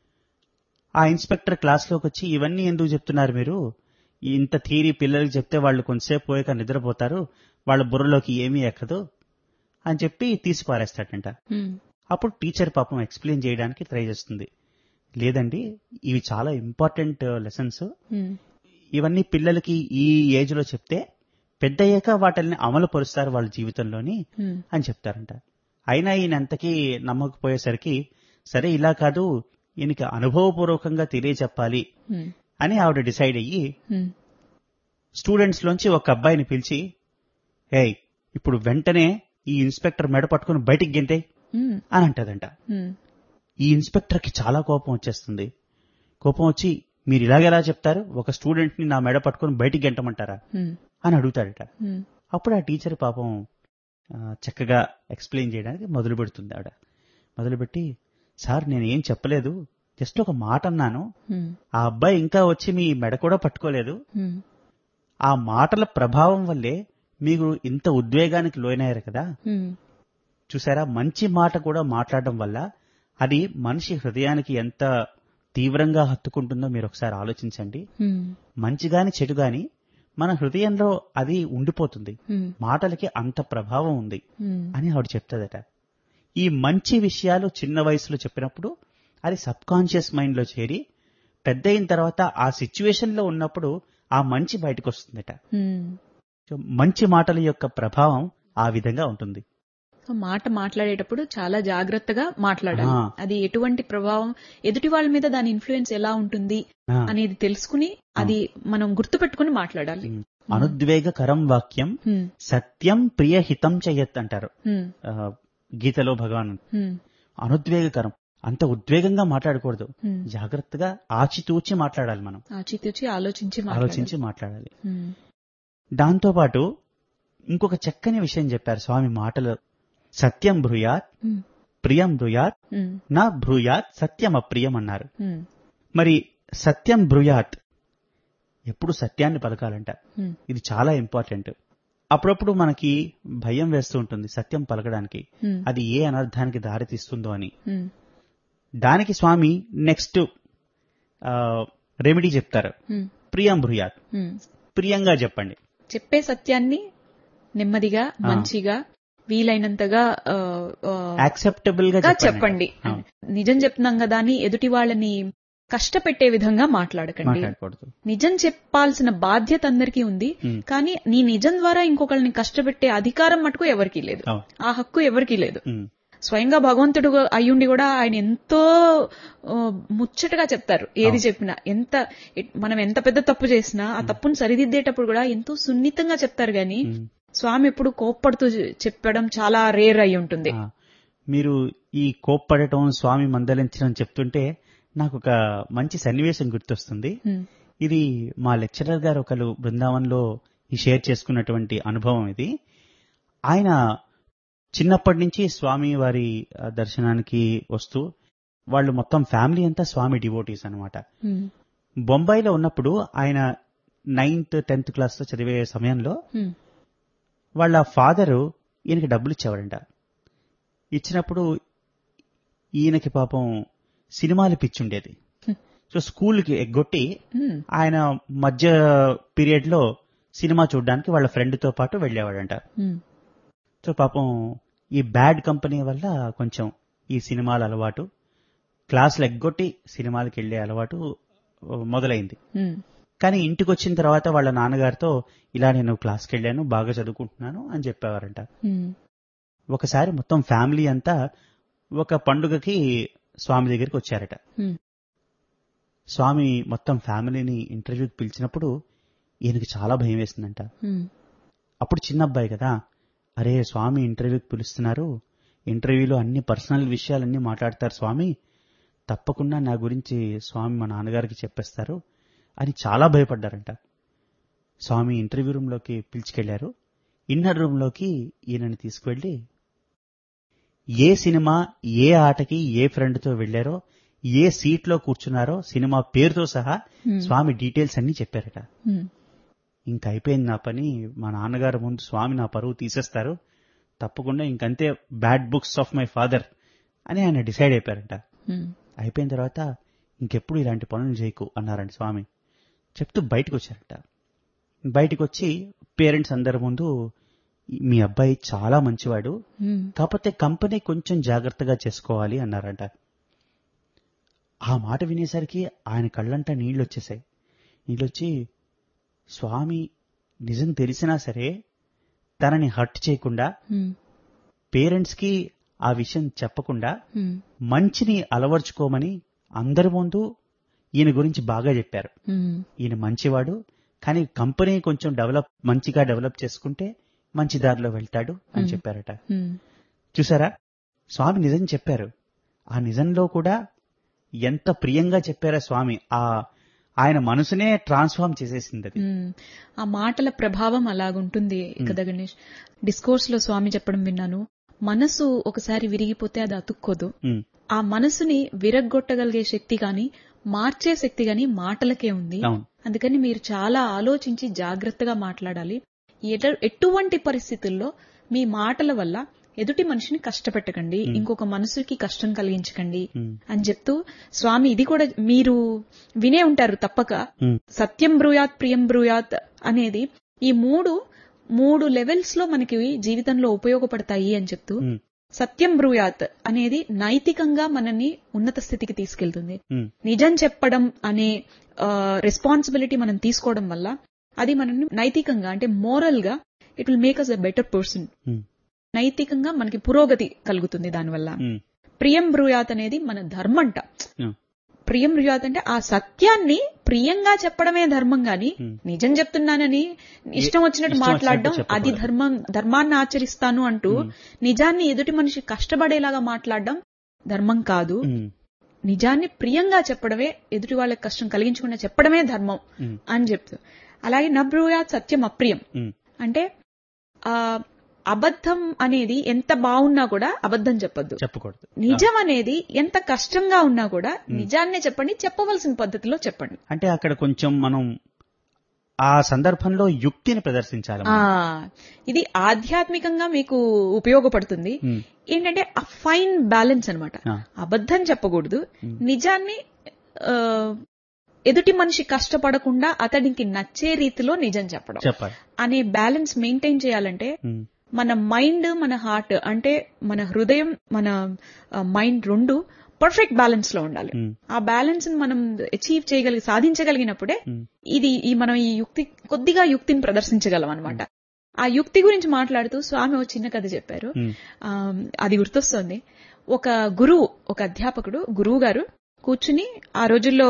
ఆ ఇన్స్పెక్టర్ క్లాస్లోకి వచ్చి ఇవన్నీ ఎందుకు చెప్తున్నారు మీరు, ఇంత థియరీ పిల్లలకి చెప్తే వాళ్ళు కొంతసేపు పోయాక నిద్రపోతారు, వాళ్ళ బుర్రలోకి ఏమీ ఎక్కదు అని చెప్పి తీసి పారేస్తాడంట. మ్మ్. అప్పుడు టీచర్ పాపం ఎక్స్ప్లెయిన్ చేయడానికి ట్రై చేస్తుంది. లేదండి, ఇవి చాలా ఇంపార్టెంట్ లెసన్స్, మ్మ్. ఇవన్నీ పిల్లలకి ఈ ఏజ్ లో చెప్తే పెద్ద అయ్యాక వాటిని అమలు పరుస్తారు వాళ్ళ జీవితంలోని మ్మ్. అని చెప్తారంట. అయినా ఈయన అంతకీ నమ్మకపోయేసరికి సరే ఇలా కాదు, ఈయనకి అనుభవపూర్వకంగా తెలియచెప్పాలి మ్మ్. అని ఆవిడ డిసైడ్ అయ్యి మ్మ్. స్టూడెంట్స్ లోంచి ఒక అబ్బాయిని పిలిచి, ఏయ్ ఇప్పుడు వెంటనే ఈ ఇన్స్పెక్టర్ మెడ పట్టుకుని బయటికి గెంతే మ్మ్. అని అంటదంట. మ్మ్. ఈ ఇన్స్పెక్టర్ కి చాలా కోపం వచ్చేస్తుంది. కోపం వచ్చి మీరు ఇలాగెలా చెప్తారు, ఒక స్టూడెంట్ ని నా మెడ పట్టుకుని బయటికి గెంటమంటారా మ్మ్. అని అడుగుతాడట. మ్మ్. అప్పుడు ఆ టీచర్ పాపం ఆ, చక్కగా ఎక్స్ప్లెయిన్ చేయడానికి మొదలు పెడుతుంది. ఆవిడ మొదలుపెట్టి, సార్ నేను ఏం చెప్పలేదు, జస్ట్ ఒక మాట అన్నాను, మ్మ్. ఆ అబ్బాయి ఇంకా వచ్చి మీ మెడ కూడా పట్టుకోలేదు, మ్మ్. ఆ మాటల ప్రభావం వల్లే మీరు ఇంత ఉద్వేగానికి లోనయ్యారు కదా, మ్మ్. చూసారా, మంచి మాట కూడా మాట్లాడడం వల్ల అది మనిషి హృదయానికి ఎంత తీవ్రంగా హత్తుకుంటుందో మీరు ఒకసారి ఆలోచించండి. మ్మ్. మంచి గాని చెడు గాని మన హృదయంలో అది ఉండిపోతుంది, మ్మ్. మాటలకి అంత ప్రభావం ఉంది మ్మ్. అని ఆవిడ చెప్తుందట. ఈ మంచి విషయాలు చిన్న వయసులో చెప్పినప్పుడు అది సబ్ కాన్షియస్ మైండ్ లో చేరి పెద్ద అయిన తర్వాత ఆ సిచ్యువేషన్ లో ఉన్నప్పుడు ఆ మంచి బయటకు వస్తుందట. మ్మ్. సో మంచి మాటల యొక్క ప్రభావం ఆ విధంగా ఉంటుంది. సో మాట మాట్లాడేటప్పుడు చాలా జాగ్రత్తగా మాట్లాడాలి. ఆ. అది ఎటువంటి ప్రభావం, ఎదుటి వాళ్ళ మీద దాని ఇన్ఫ్లుయెన్స్ ఎలా ఉంటుంది ఆ, అనేది తెలుసుకుని అది మనం గుర్తుపెట్టుకుని మాట్లాడాలి. ఉమ్. అనుద్వేగకరం వాక్యం హ్మ్. సత్యం ప్రియహితం చెయ్యత్ అంటారు హ్మ్. ఆ, గీతలో భగవాన్. హ్మ్. అనుద్వేగకరం, అంత ఉద్వేగంగా మాట్లాడకూడదు, హ్మ్. జాగ్రత్తగా ఆచితూచి మాట్లాడాలి. మనం ఆచితూచి ఆలోచించి మాట్లాడాలి. ఆలోచించి మాట్లాడాలి. హ్మ్. దాంతో పాటు ఇంకొక చక్కని విషయం చెప్పారు స్వామి మాటలు. సత్యం బ్రూయాత్ హ్మ్. ప్రియం బ్రూయాత్ హ్మ్. నా బ్రూయాత్ సత్యం అప్రియం అన్నారు. హ్మ్. మరి సత్యం బ్రూయాత్, ఎప్పుడు సత్యాన్ని పలకాలంట. హ్మ్. ఇది చాలా ఇంపార్టెంట్. అప్పుడప్పుడు మనకి భయం వేస్తూ ఉంటుంది సత్యం పలకడానికి, హ్మ్. అది ఏ అనర్థానికి దారి తీస్తుందో అని. హ్మ్. దానికి స్వామి నెక్స్ట్ రెమెడీ చెప్తారు. హ్మ్. ప్రియం బ్రూయాత్, హ్మ్. ప్రియంగా చెప్పండి. చెప్పే సత్యాన్ని నెమ్మదిగా మంచిగా వీలైనంతగా ఆ, ఆ, యాక్సెప్టబుల్ గా గా చెప్పండి. చెప్పండి. అవును. నిజం చెప్తున్నాం కదా అని ఎదుటి వాళ్ళని కష్టపెట్టే విధంగా మాట్లాడకండి. మాట్లాడకూడదు. నిజం చెప్పాల్సిన బాధ్యత అందరికీ ఉంది, Hmm. కానీ నీ నిజం ద్వారా ఇంకొకరిని కష్టపెట్టే అధికారం మటుకు ఎవరికీ లేదు, అవును. ఆ హక్కు ఎవరికీ లేదు. ఉమ్. స్వయంగా భగవంతుడు అయ్యుండి కూడా ఆయన ఎంతో ఆ, ముచ్చటగా చెప్తారు. ఏది చెప్పినా, ఎంత మనం ఎంత పెద్ద తప్పు చేసినా ఆ తప్పును సరిదిద్దేటప్పుడు కూడా ఎంతో సున్నితంగా చెప్తారు. గాని ఉమ్. స్వామి ఎప్పుడు కోప్పడుతూ చెప్పడం చాలా రేర్ అయి ఉంటుంది. ఆ, మీరు ఈ కోప్పడటం స్వామి మందలించడం చెప్తుంటే నాకు ఒక మంచి సన్నివేశం గుర్తొస్తుంది. Hmm. ఇది మా లెక్చరర్ గారు ఒకరు బృందావనంలో ఈ షేర్ చేసుకున్నటువంటి అనుభవం ఇది. ఆయన చిన్నప్పటి నుంచి స్వామి వారి ఆ, దర్శనానికి వస్తూ వాళ్ళు మొత్తం ఫ్యామిలీ అంతా స్వామి డివోటీస్ అన్నమాట. Hmm. బొంబాయిలో ఉన్నప్పుడు ఆయన నైన్త్ టెన్త్ క్లాస్ లో చదివే సమయంలో Hmm. వాళ్ళ ఫాదరు ఈయనకి డబ్బులు ఇచ్చేవాడంట. ఇచ్చినప్పుడు ఈయనకి పాపం సినిమాలు పిచ్చుండేది. Hmm. సో స్కూల్కి ఎగ్గొట్టి Hmm. ఆయన మధ్య పీరియడ్ లో సినిమా చూడడానికి వాళ్ళ ఫ్రెండ్ తో పాటు వెళ్ళేవాడంట. Hmm. సో పాపం ఈ బ్యాడ్ కంపెనీ వల్ల కొంచెం ఈ సినిమాల అలవాటు, క్లాసులు ఎగ్గొట్టి సినిమాలకు వెళ్లే అలవాటు మొదలైంది. Hmm. కానీ ఇంటికి వచ్చిన తర్వాత వాళ్ళ నాన్నగారితో ఇలా నేను క్లాస్కి వెళ్ళాను, బాగా చదువుకుంటున్నాను అని చెప్పేవారంట. Hmm. ఒకసారి మొత్తం ఫ్యామిలీ అంతా ఒక పండుగకి స్వామి దగ్గరికి వచ్చారట. Hmm. స్వామి మొత్తం ఫ్యామిలీని ఇంటర్వ్యూకి పిలిచినప్పుడు ఈయనకి చాలా భయం వేసిందంట. Hmm. అప్పుడు చిన్న అబ్బాయి కదా, అరే స్వామి ఇంటర్వ్యూకి పిలుస్తున్నారు, ఇంటర్వ్యూలో అన్ని పర్సనల్ విషయాలన్నీ మాట్లాడతారు స్వామి, తప్పకుండా నా గురించి స్వామి మా నాన్నగారికి చెప్పేస్తారు అని చాలా భయపడ్డారంట. స్వామి ఇంటర్వ్యూ రూమ్లోకి పిలిచుకెళ్లారు. ఇన్నర్ రూమ్లోకి ఈయనని తీసుకువెళ్లి ఏ సినిమా ఏ ఆటకి ఏ ఫ్రెండ్తో వెళ్లారో ఏ సీట్ లో కూర్చున్నారో సినిమా పేరుతో సహా Hmm. స్వామి డీటెయిల్స్ అన్ని చెప్పారట. Hmm. ఇంక అయిపోయింది నా పని, మా నాన్నగారు ముందు స్వామి నా పరువు తీసేస్తారు, తప్పకుండా ఇంకంతే, bad books of my father అని ఆయన డిసైడ్ అయిపోయారంట. Hmm. అయిపోయిన తర్వాత ఇంకెప్పుడు ఇలాంటి పనులు చేయకు అన్నారంట స్వామి. చెప్తూ బయటకు వచ్చారట. బయటకు వచ్చి పేరెంట్స్ అందరి ముందు మీ అబ్బాయి చాలా మంచివాడు, Hmm. కాకపోతే కంపెనీ కొంచెం జాగ్రత్తగా చేసుకోవాలి అన్నారంట. ఆ మాట వినేసరికి ఆయన కళ్ళంట నీళ్ళు వచ్చేసాయి. నీళ్ళొచ్చి స్వామి నిజం తెలిసినా సరే తనని హర్ట్ చేయకుండా, Hmm. పేరెంట్స్ కి ఆ విషయం చెప్పకుండా Hmm. మంచిని అలవర్చుకోమని అందరి ముందు ఈయన గురించి బాగా చెప్పారు. Hmm. ఈయన మంచివాడు, కానీ కంపెనీ కొంచెం డెవలప్ మంచిగా డెవలప్ చేసుకుంటే మంచి దారిలో వెళ్తాడు అని Hmm. చెప్పారట. Hmm. చూసారా, స్వామి నిజం చెప్పారు. ఆ నిజంలో కూడా ఎంత ప్రియంగా చెప్పారా స్వామి, ఆ ఆయన మనసునే ట్రాన్స్ఫార్మ్ చేసేసింది అది. మ్మ్. ఆ మాటల ప్రభావం అలాగుంటుంది కదా గణేష్. డిస్కోర్స్ లో స్వామి చెప్పడం విన్నాను, మనసు ఒకసారి విరిగిపోతే అది అతుక్కోదు. ఉమ్, ఆ మనసుని విరగ్గొట్టగలిగే శక్తి గాని మార్చే శక్తి గాని మాటలకే ఉంది. అవును. అందుకని మీరు చాలా ఆలోచించి జాగ్రత్తగా మాట్లాడాలి. ఎట- ఎటువంటి పరిస్థితుల్లో మీ మాటల వల్ల ఎదుటి మనిషిని కష్టపెట్టకండి, మ్మ్. ఇంకొక మనసుకి కష్టం కలిగించకండి ఉమ్, అని చెప్తూ స్వామి ఇది కూడా మీరు వినే ఉంటారు తప్పక, ఉమ్, సత్యం బ్రూయాత్ ప్రియం బ్రూయాత్ అనేది ఈ మూడు మూడు లెవెల్స్ లో మనకి జీవితంలో ఉపయోగపడతాయి అని చెప్తూ, ఉమ్, సత్యం బ్రూయాత్ అనేది నైతికంగా మనల్ని ఉన్నత స్థితికి తీసుకెళ్తుంది. ఉమ్, నిజం చెప్పడం అనే రెస్పాన్సిబిలిటీ మనం తీసుకోవడం వల్ల అది మనల్ని నైతికంగా అంటే మోరల్ గా it will make us a better person. Um, నైతికంగా మనకి పురోగతి కలుగుతుంది దానివల్ల. ఉమ్, ప్రియం బ్రూయాత్ అనేది మన ధర్మంట. ఉమ్, ప్రియం బ్రూయాత్ అంటే ఆ సత్యాన్ని ప్రియంగా చెప్పడమే ధర్మం గాని Hmm. నిజం చెప్తున్నానని ఇష్టం వచ్చినట్టు ఇష్టం మాట్లాడడం వచ్చినట్టు అది చెప్పకూడదు. ధర్మం, ధర్మాన్ని ఆచరిస్తాను అంటూ Hmm. నిజాన్ని ఎదుటి మనిషి కష్టపడేలాగా మాట్లాడడం ధర్మం కాదు. ఉమ్, నిజాన్ని ప్రియంగా చెప్పడమే, ఎదుటి వాళ్ళకి కష్టం కలిగించకుండా చెప్పడమే ధర్మం ఉమ్, అని చెప్తూ, అలాగే నబ్రూయాత్ సత్యం అప్రియం ఉమ్, అంటే ఆ అబద్ధం అనేది ఎంత బాగున్నా కూడా అబద్ధం చెప్పొద్దు. చెప్పకూడదు. నిజం అనేది ఎంత కష్టంగా ఉన్నా కూడా నిజాన్నే చెప్పండి, చెప్పవలసిన పద్ధతిలో చెప్పండి. అంటే అక్కడ కొంచెం మనం ఆ సందర్భంలో యుక్తిని ప్రదర్శించాలి ఆ మనం. ఇది ఆధ్యాత్మికంగా మీకు ఉపయోగపడుతుంది. ఉమ్, ఏంటంటే ఆ ఫైన్ బ్యాలెన్స్ అన్నమాట. ఆ, అబద్ధం చెప్పకూడదు, ఉమ్, నిజాన్ని ఆ, ఎదుటి మనిషి కష్టపడకుండా అతనికి నచ్చే రీతిలో నిజం చెప్పడం చెప్పాలి. అనే బ్యాలెన్స్ మెయింటైన్ చేయాలంటే ఉమ్, మన మైండ్ మన హార్ట్ అంటే మన హృదయం మన మైండ్ రెండు పర్ఫెక్ట్ బ్యాలెన్స్ లో ఉండాలి. ఉమ్, ఆ బ్యాలెన్స్ మనం అచీవ్ చేయగలిగి సాధించగలిగినప్పుడే ఉమ్, ఇది ఈ మనం ఈ యుక్తి కొద్దిగా యుక్తిని ప్రదర్శించగలం అనమాట. ఆ యుక్తి గురించి మాట్లాడుతూ స్వామి ఒక చిన్న కథ చెప్పారు. ఉమ్, ఆ, అది గుర్తొస్తుంది. ఒక గురువు, ఒక అధ్యాపకుడు గురువు గారు కూర్చుని ఆ రోజుల్లో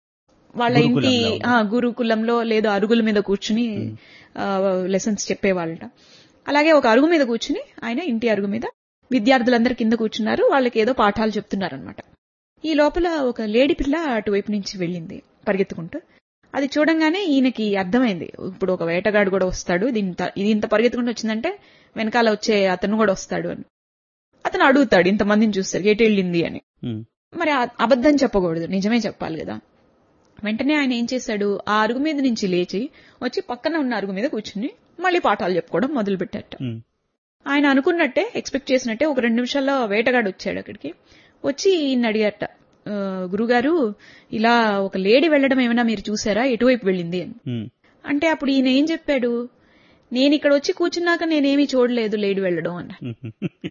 వాళ్ళ ఇంటి గురుకులంలో. ఆ, గురుకులంలో లేదా అరుగుల మీద కూర్చుని ఉమ్, లెసన్స్ చెప్పేవాళ్ళట. అలాగే ఒక అరుగు మీద కూర్చుని ఆయన ఇంటి అరుగు మీద విద్యార్థులందరూ కింద కూర్చున్నారు, వాళ్ళకి ఏదో పాఠాలు చెప్తున్నారనమాట. ఈ లోపల ఒక లేడీ పిల్ల అటువైపు నుంచి వెళ్ళింది పరిగెత్తుకుంటూ. అది చూడంగానే ఈయనకి అర్థమైంది, ఇప్పుడు ఒక వేటగాడు కూడా వస్తాడు, ఇది ఇంత ఇది ఇంత పరిగెత్తుకుంటూ వచ్చిందంటే వెనకాల వచ్చే అతను కూడా వస్తాడు అని. అతను అడుగుతాడు ఇంతమందిని చూస్తారు ఎటు వెళ్ళింది అని. ఉమ్, మరి ఆ అబద్ధం చెప్పకూడదు, నిజమే చెప్పాలి కదా. వెంటనే ఆయన ఏం చేశాడు, ఆ అరుగు మీద నుంచి లేచి వచ్చి పక్కన ఉన్న అరుగు మీద కూర్చుని మళ్ళీ పాఠాలు చెప్పుకోవడం మొదలు పెట్టాట. ఉమ్, ఆయన అనుకున్నట్టే, ఎక్స్పెక్ట్ చేసినట్టే ఒక రెండు నిమిషాల్లో వేటగాడు వచ్చాడు అక్కడికి. వచ్చి ఈయన అడిగాట, "ఆ, గురుగారు ఇలా ఒక లేడీ వెళ్ళడం ఏమైనా మీరు చూసారా, ఎటువైపు వెళ్ళింది అని." ఉమ్, అంటే అప్పుడు ఈయన ఏం చెప్పాడు, నేను ఇక్కడ వచ్చి కూర్చున్నాక నేనేమీ చూడలేదు లేడీ వెళ్ళడం అన్న. ఉమ్,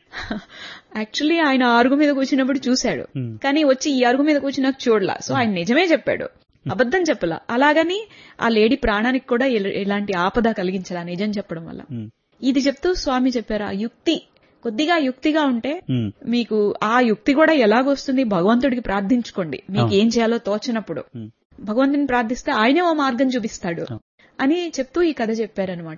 యాక్చువల్లీ ఆయన ఆ అరుగు మీద కూర్చున్నప్పుడు చూశాడు, ఉమ్, కానీ వచ్చి ఈ అరుగు మీద కూర్చున్నాక చూడలా. సో ఆయన నిజమే చెప్పాడు, అబద్ధం చెప్పలా. అలాగని ఆ లేడీ ప్రాణానికి కూడా ఎల- ఎలాంటి ఆపద కలిగించలా నిజం చెప్పడం వల్ల. ఉమ్, ఇది చెప్తూ స్వామి చెప్పారు, ఆ యుక్తి కొద్దిగా యుక్తిగా ఉంటే ఉమ్, మీకు ఆ యుక్తి కూడా ఎలాగొస్తుంది, భగవంతుడికి ప్రార్థించుకోండి. మీకు అవును. ఏం చేయాలో తోచనప్పుడు ఉమ్. భగవంతుని ప్రార్థిస్తే ఆయనే ఓ మార్గం చూపిస్తాడు అవును. అని చెప్తూ ఈ కథ చెప్పారనమాట.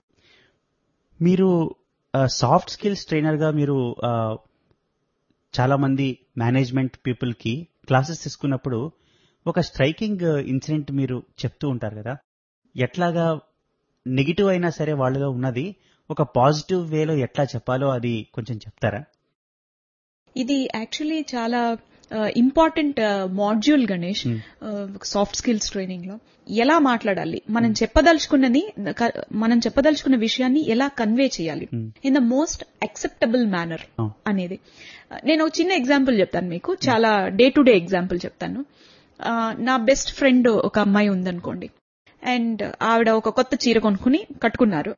మీరు సాఫ్ట్ స్కిల్స్ ట్రైనర్ గా మీరు ఆ, చాలా మంది మేనేజ్మెంట్ పీపుల్ కి క్లాసెస్ తీసుకున్నప్పుడు ఒక స్ట్రైకింగ్ ఇన్సిడెంట్ మీరు చెప్తూ ఉంటారు కదా, ఎట్లాగా నెగిటివ్ అయినా సరే వాళ్ళుగా ఉన్నది ఒక పాజిటివ్ వేలో ఎట్లా చెప్పాలో అది కొంచెం చెప్తారా? ఇది యాక్చువల్లీ చాలా important module Ganesh soft skills training లో ఎలా మాట్లాడాలి, మనం చెప్పదలుచుకున్నది క- మనం చెప్పదలుచుకున్న విషయాన్ని ఎలా కన్వే చేయాలి in the most acceptable manner అనేది. నేను ఒక చిన్న ఎగ్జాంపుల్ చెప్తాను మీకు, చాలా డే టు డే ఎగ్జాంపుల్ చెప్తాను. ఆ, నా బెస్ట్ ఫ్రెండ్ ఒక అమ్మాయి ఉందనుకోండి, అండ్ ఆవిడ ఒక కొత్త చీర కొనుక్కుని కట్టుకున్నారు.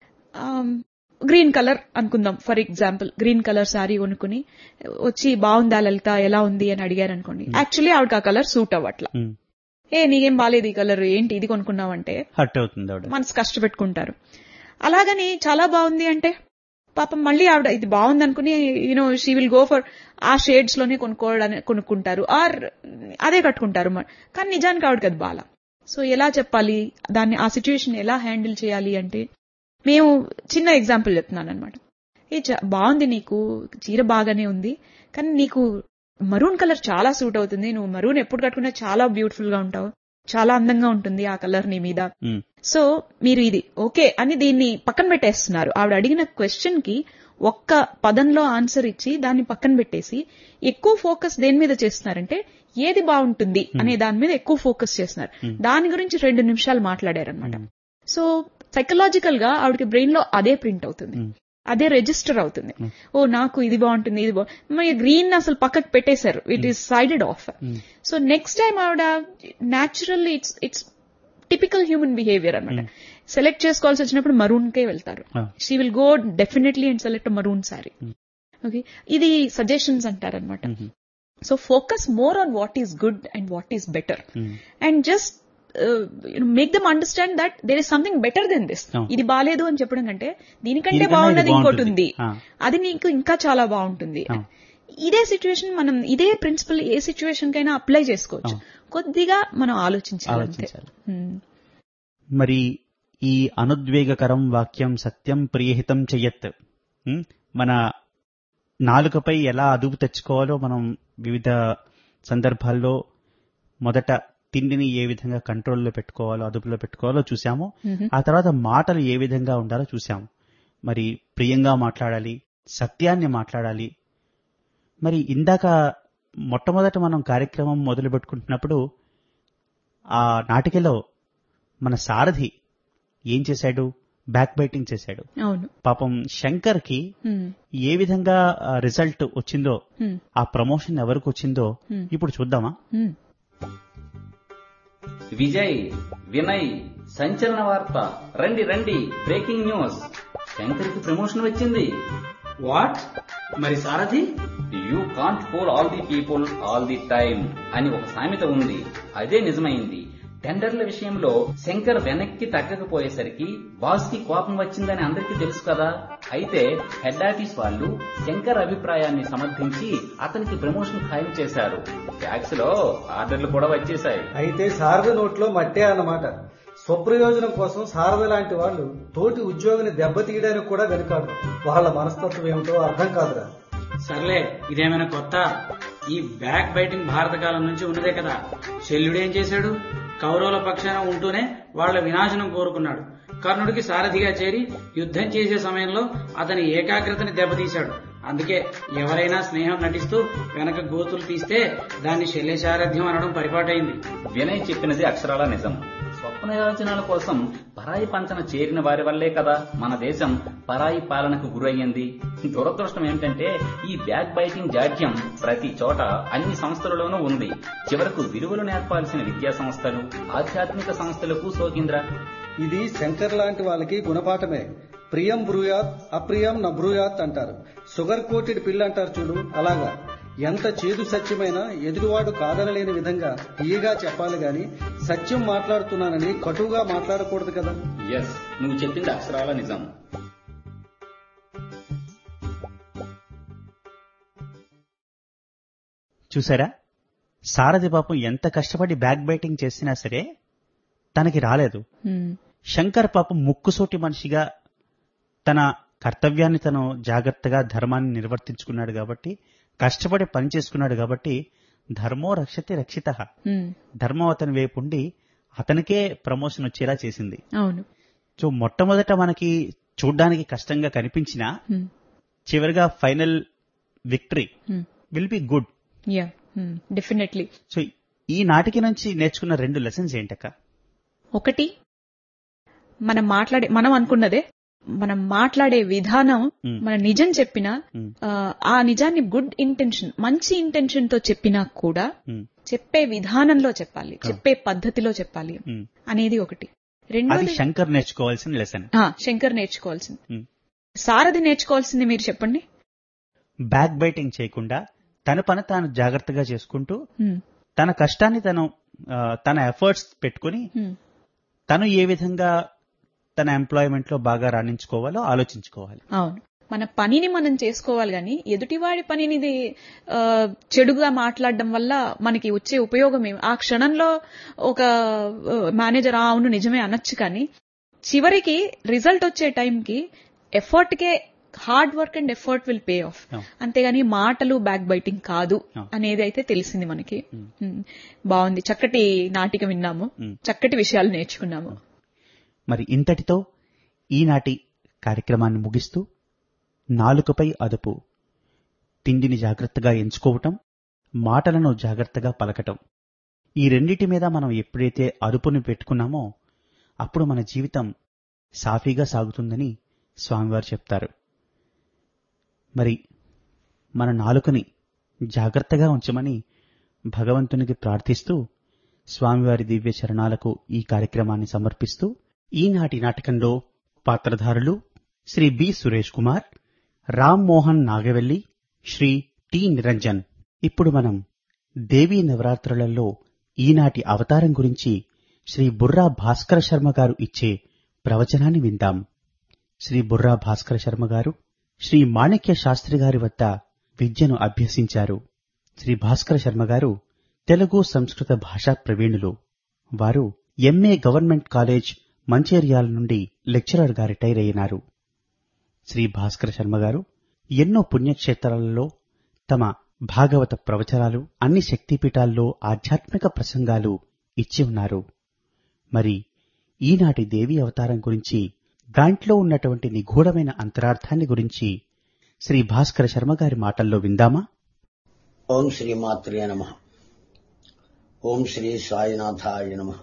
గ్రీన్ కలర్ అనుకుందాం for example, green colour sari కొనుక్కుని వచ్చి బాగుందా లలిత, ఎలా ఉంది అని అడిగారు అనుకోండి. యాక్చువల్లీ ఆవిడకి ఆ కలర్ సూట్ అవ్వట్లా. ఏ నీకేం బాలేదు ఈ కలర్, ఏంటి ఇది కొనుక్కున్నావంటే హర్ట్ అవుతుంది ఆవిడ. మనసు కష్టపెట్టుకుంటారు. అలాగని చాలా బాగుంది అంటే పాపం మళ్ళీ ఆవిడ ఇది బాగుంది అనుకుని you know she will go for ఆ షేడ్స్ లోనే కొనుక్కోవడానికి కొనుక్కుంటారు, ఆర్ అదే కట్టుకుంటారు. కానీ నిజానికి ఆవిడకి అది బాలా. సో ఎలా చెప్పాలి దాన్ని, ఆ సిచ్యువేషన్ ఎలా హ్యాండిల్ చేయాలి అంటే, మేము చిన్న ఎగ్జాంపుల్ చెప్తున్నాను అనమాట. ఏ చ- బాగుంది నీకు చీర బాగానే ఉంది, కానీ నీకు మరూన్ కలర్ చాలా సూట్ అవుతుంది, నువ్వు మరూన్ ఎప్పుడు కట్టుకున్నా చాలా బ్యూటిఫుల్ గా ఉంటావు, చాలా అందంగా ఉంటుంది ఆ కలర్ నీ మీద. సో మీరు ఇది ఓకే అని దీన్ని పక్కన పెట్టేస్తున్నారు. ఆవిడ అడిగిన క్వశ్చన్ కి ఒక్క పదంలో ఆన్సర్ ఇచ్చి దాన్ని పక్కన పెట్టేసి ఎక్కువ ఫోకస్ దేని మీద చేస్తున్నారంటే ఏది బాగుంటుంది అనే దాని మీద ఎక్కువ ఫోకస్ చేస్తున్నారు. దాని గురించి రెండు నిమిషాలు మాట్లాడారనమాట. సో సైకలాజికల్ గా ఆవిడకి బ్రెయిన్ లో అదే ప్రింట్ అవుతుంది, అదే రిజిస్టర్ అవుతుంది. ఓ నాకు ఇది బాగుంటుంది, ఇది బాగుంటుంది. గ్రీన్ అసలు పక్కకు పెట్టేశారు, it is sided off. So next time ఆవిడ naturally it's it's typical human behaviour అనమాట. సెలెక్ట్ చేసుకోవాల్సి వచ్చినప్పుడు మరూన్ కే వెళ్తారు. She will go definitely and select maroon sari. Okay, ఇది సజెషన్స్ అంటారనమాట. So focus more on what is good and what is better, and just make them understand that there is something better than this. ఇది బాలేదు అని చెప్పడం కంటే దీనికంటే బాగున్నది ఇంకోటి ఉంది, అది నీకు ఇంకా చాలా బాగుంటుంది. ఇదే సిచ్యువేషన్ మనం, ఇదే ప్రిన్సిపల్ ఏ సిచ్యువేషన్ కైనా అప్లై చేసుకోవచ్చు. కొద్దిగా మనం ఆలోచించాలి అంతే. మరి ఈ అనుద్వేగకరం వాక్యం సత్యం ప్రియహితం చెయ్యత్, ఉమ్, మన నాలుకపై ఎలా అదుపు తెచ్చుకోవాలో మనం వివిధ సందర్భాల్లో మొదట తిండిని ఏ విధంగా కంట్రోల్లో పెట్టుకోవాలో, అదుపులో పెట్టుకోవాలో చూసాము. ఆ తర్వాత మాటలు ఏ విధంగా ఉండాలో చూసాము. మరి ప్రియంగా మాట్లాడాలి, సత్యాన్ని మాట్లాడాలి. మరి ఇందాక మొట్టమొదట మనం కార్యక్రమం మొదలు పెట్టుకుంటున్నప్పుడు ఆ నాటికలో మన సారథి ఏం చేశాడు, బ్యాక్ బైటింగ్ చేశాడు. అవును, పాపం శంకర్ కి ఏ విధంగా రిజల్ట్ వచ్చిందో, ఆ ప్రమోషన్ ఎవరికి వచ్చిందో ఇప్పుడు చూద్దామా. విజయ్, వినయ్, సంచలన వార్త, రండి రండి, బ్రేకింగ్ న్యూస్, శంకర్కి ప్రమోషన్ వచ్చింది. వాట్? మరి Sarathi? You can't fool all the people all the time అని ఒక సామెత ఉంది, అదే నిజమైంది. టెండర్ల విషయంలో శంకర్ వెనక్కి తగ్గకపోయేసరికి బాస్ కి కోపం వచ్చిందని అందరికీ తెలుసు కదా. అయితే హెడ్ ఆఫీస్ వాళ్ళు శంకర్ అభిప్రాయాన్ని సమర్థించి అతనికి ప్రమోషన్ ఖాయం చేశారు. ట్యాక్స్ లో ఆర్డర్లు కూడా వచ్చేశాయి. అయితే శారద నోట్లో మట్టే అన్నమాట. స్వప్రయోజనం కోసం శారద లాంటి వాళ్ళు తోటి ఉద్యోగిని దెబ్బతీయడానికి కూడా వెనుకాడు. వాళ్ళ మనస్తత్వం ఏమిటో అర్థం కాదురా. సర్లే, ఇదేమైనా కొత్త? ఈ బ్యాక్ బైటింగ్ భారత కాలం నుంచి ఉన్నదే కదా. శల్యుడు ఏం చేశాడు? కౌరవుల పక్షాన ఉంటూనే వాళ్ల వినాశనం కోరుకున్నాడు. కర్ణుడికి సారథిగా చేరి యుద్ధం చేసే సమయంలో అతని ఏకాగ్రతని దెబ్బతీశాడు. అందుకే ఎవరైనా స్నేహం నటిస్తూ వెనక గోతులు తీస్తే దాన్ని శల్యసారథ్యం అనడం పరిపాటైంది. వినయ్ చెప్పినది అక్షరాల నిజం. స్వప్నయోజనాల కోసం పరాయి పంచన చేరిన వారి వల్లే కదా మన దేశం పరాయి పాలనకు గురయ్యింది. దురదృష్టం ఏమిటంటే ఈ బ్యాక్ బైటింగ్ జాడ్యం ప్రతి చోట అన్ని సంస్థలలోనూ ఉంది. చివరకు విలువలు నేర్పాల్సిన విద్యా సంస్థలు, ఆధ్యాత్మిక సంస్థలకు సోకింద్ర. ఇది శంకర్ లాంటి వాళ్ళకి గుణపాఠమే. ప్రియం బ్రూయాత్ అప్రియం నబ్రూయాత్ అంటారు. షుగర్ కోటెడ్ పిల్ అంటారు చూడు, అలాగా. ఎంత చేదు సత్యమైనా ఎదుటివాడు కాదనలేని విధంగా తీయగా చెప్పాలి గాని సత్యం మాట్లాడుతున్నానని కటువుగా మాట్లాడకూడదు కదా. ఎస్, నువ్వు చెప్పింది అక్షరాల నిజం. చూసారా, సారథి పాపం ఎంత కష్టపడి బ్యాక్ బైటింగ్ చేసినా సరే తనకి రాలేదు. శంకర్ పాపం ముక్కుసూటి మనిషిగా తన కర్తవ్యాన్ని తను జాగ్రత్తగా ధర్మాన్ని నిర్వర్తించుకున్నాడు కాబట్టి, కష్టపడి పని చేసుకున్నాడు కాబట్టి ధర్మో రక్షతి రక్షిత, ధర్మం అతని వైపు ఉండి అతనికే ప్రమోషన్ వచ్చేలా చేసింది. అవును. సో మొట్టమొదట మనకి చూడ్డానికి కష్టంగా కనిపించినా చివరిగా final victory will be good. Definitely. So ఈ నాటిక నుంచి నేర్చుకున్న రెండు లెసన్స్ ఏంటక్క? ఒకటి, మనం మాట్లాడే మనం అనుకున్నదే మనం మాట్లాడే విధానం, మన నిజం చెప్పినా ఆ నిజాన్ని గుడ్ ఇంటెన్షన్, మంచి ఇంటెన్షన్ తో చెప్పినా కూడా చెప్పే విధానంలో చెప్పాలి, చెప్పే పద్ధతిలో చెప్పాలి అనేది ఒకటి. రెండోది శంకర్ నేర్చుకోవాల్సిన లెసన్. శంకర్ నేర్చుకోవాల్సింది. సారథి నేర్చుకోవాల్సింది మీరు చెప్పండి. బ్యాక్ బైటింగ్ చేయకుండా తన పని తాను జాగ్రత్తగా చేసుకుంటూ తన కష్టాన్ని తను తన ఎఫర్ట్స్ పెట్టుకుని తను ఏ విధంగా తన ఎంప్లాయ్మెంట్ లో బాగా రాణించుకోవాలో ఆలోచించుకోవాలి. అవును, మన పనిని మనం చేసుకోవాలి, కానీ ఎదుటివాడి పనిని చెడుగా మాట్లాడడం వల్ల మనకి వచ్చే ఉపయోగం ఏమి? ఆ క్షణంలో ఒక మేనేజర్ అవును నిజమే అనొచ్చు, కానీ చివరికి రిజల్ట్ వచ్చే టైంకి ఎఫర్ట్ కే, hard work and effort will pay off. అంతేగాని మాటలు బ్యాక్ బైటింగ్ కాదు అనేది అయితే తెలిసింది మనకి. బాగుంది, చక్కటి నాటిక విన్నాము, చక్కటి విషయాలు నేర్చుకున్నాము. మరి ఇంతటితో ఈనాటి కార్యక్రమాన్ని ముగిస్తూ నాలుకపై అదుపు, తిండిని జాగ్రత్తగా ఎంచుకోవటం, మాటలను జాగ్రత్తగా పలకటం, ఈ రెండిటి మీద మనం ఎప్పుడైతే అదుపుని పెట్టుకున్నామో అప్పుడు మన జీవితం సాఫీగా సాగుతుందని స్వామివారు చెప్తారు. మరి మన నాలుకని జాగ్రత్తగా ఉంచమని భగవంతునికి ప్రార్థిస్తూ స్వామివారి దివ్య చరణాలకు ఈ కార్యక్రమాన్ని సమర్పిస్తూ ఈనాటి నాటకంలో పాత్రధారులు శ్రీ బి సురేష్ కుమార్, రామ్ మోహన్ నాగవెల్లి, శ్రీ టి నిరంజన్. ఇప్పుడు మనం దేవీ నవరాత్రులలో ఈనాటి అవతారం గురించి శ్రీ బుర్రా భాస్కర శర్మ గారు ఇచ్చే ప్రవచనాన్ని విందాం. శ్రీ బుర్రా భాస్కర శర్మ గారు శ్రీ మాణిక్య శాస్త్రి గారి వద్ద విద్యను అభ్యసించారు. శ్రీ భాస్కర శర్మ గారు తెలుగు సంస్కృత భాషా ప్రవీణులు. వారు ఎంఏ గవర్నమెంట్ కాలేజ్ మంచేర్యాల నుండి లెక్చరర్ గా రిటైర్ అయినారు. శ్రీ భాస్కర శర్మ గారు ఎన్నో పుణ్యక్షేత్రాలలో తమ భాగవత ప్రవచనాలు, అన్ని శక్తిపీఠాల్లో ఆధ్యాత్మిక ప్రసంగాలు ఇచ్చి ఉన్నారు. మరి ఈనాటి దేవి అవతారం గురించి, దాంట్లో ఉన్నటువంటి నిగూఢమైన అంతరార్థాన్ని గురించి శ్రీ భాస్కర శర్మ గారి మాటల్లో విందామా? ఓం శ్రీ మాత్రే నమః. ఓం శ్రీ సాయినాథాయ నమః.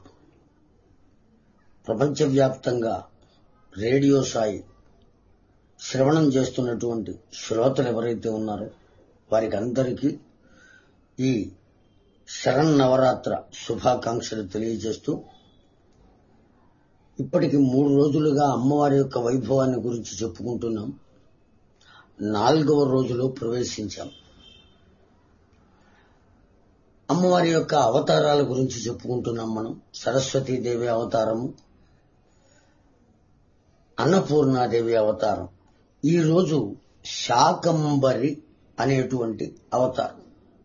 ప్రపంచవ్యాప్తంగా రేడియో సాయి శ్రవణం చేస్తున్నటువంటి శ్రోతలు ఎవరైతే ఉన్నారో వారికి అందరికీ ఈ శరన్నవరాత్ర శుభాకాంక్షలు తెలియజేస్తూ, ఇప్పటికి మూడు రోజులుగా అమ్మవారి యొక్క వైభవాన్ని గురించి చెప్పుకుంటున్నాం. నాలుగవ రోజులో ప్రవేశించాం. అమ్మవారి యొక్క అవతారాల గురించి చెప్పుకుంటున్నాం మనం. సరస్వతీదేవి అవతారము, అన్నపూర్ణాదేవి అవతారం. ఈరోజు శాకంబరి అనేటువంటి అవతారం.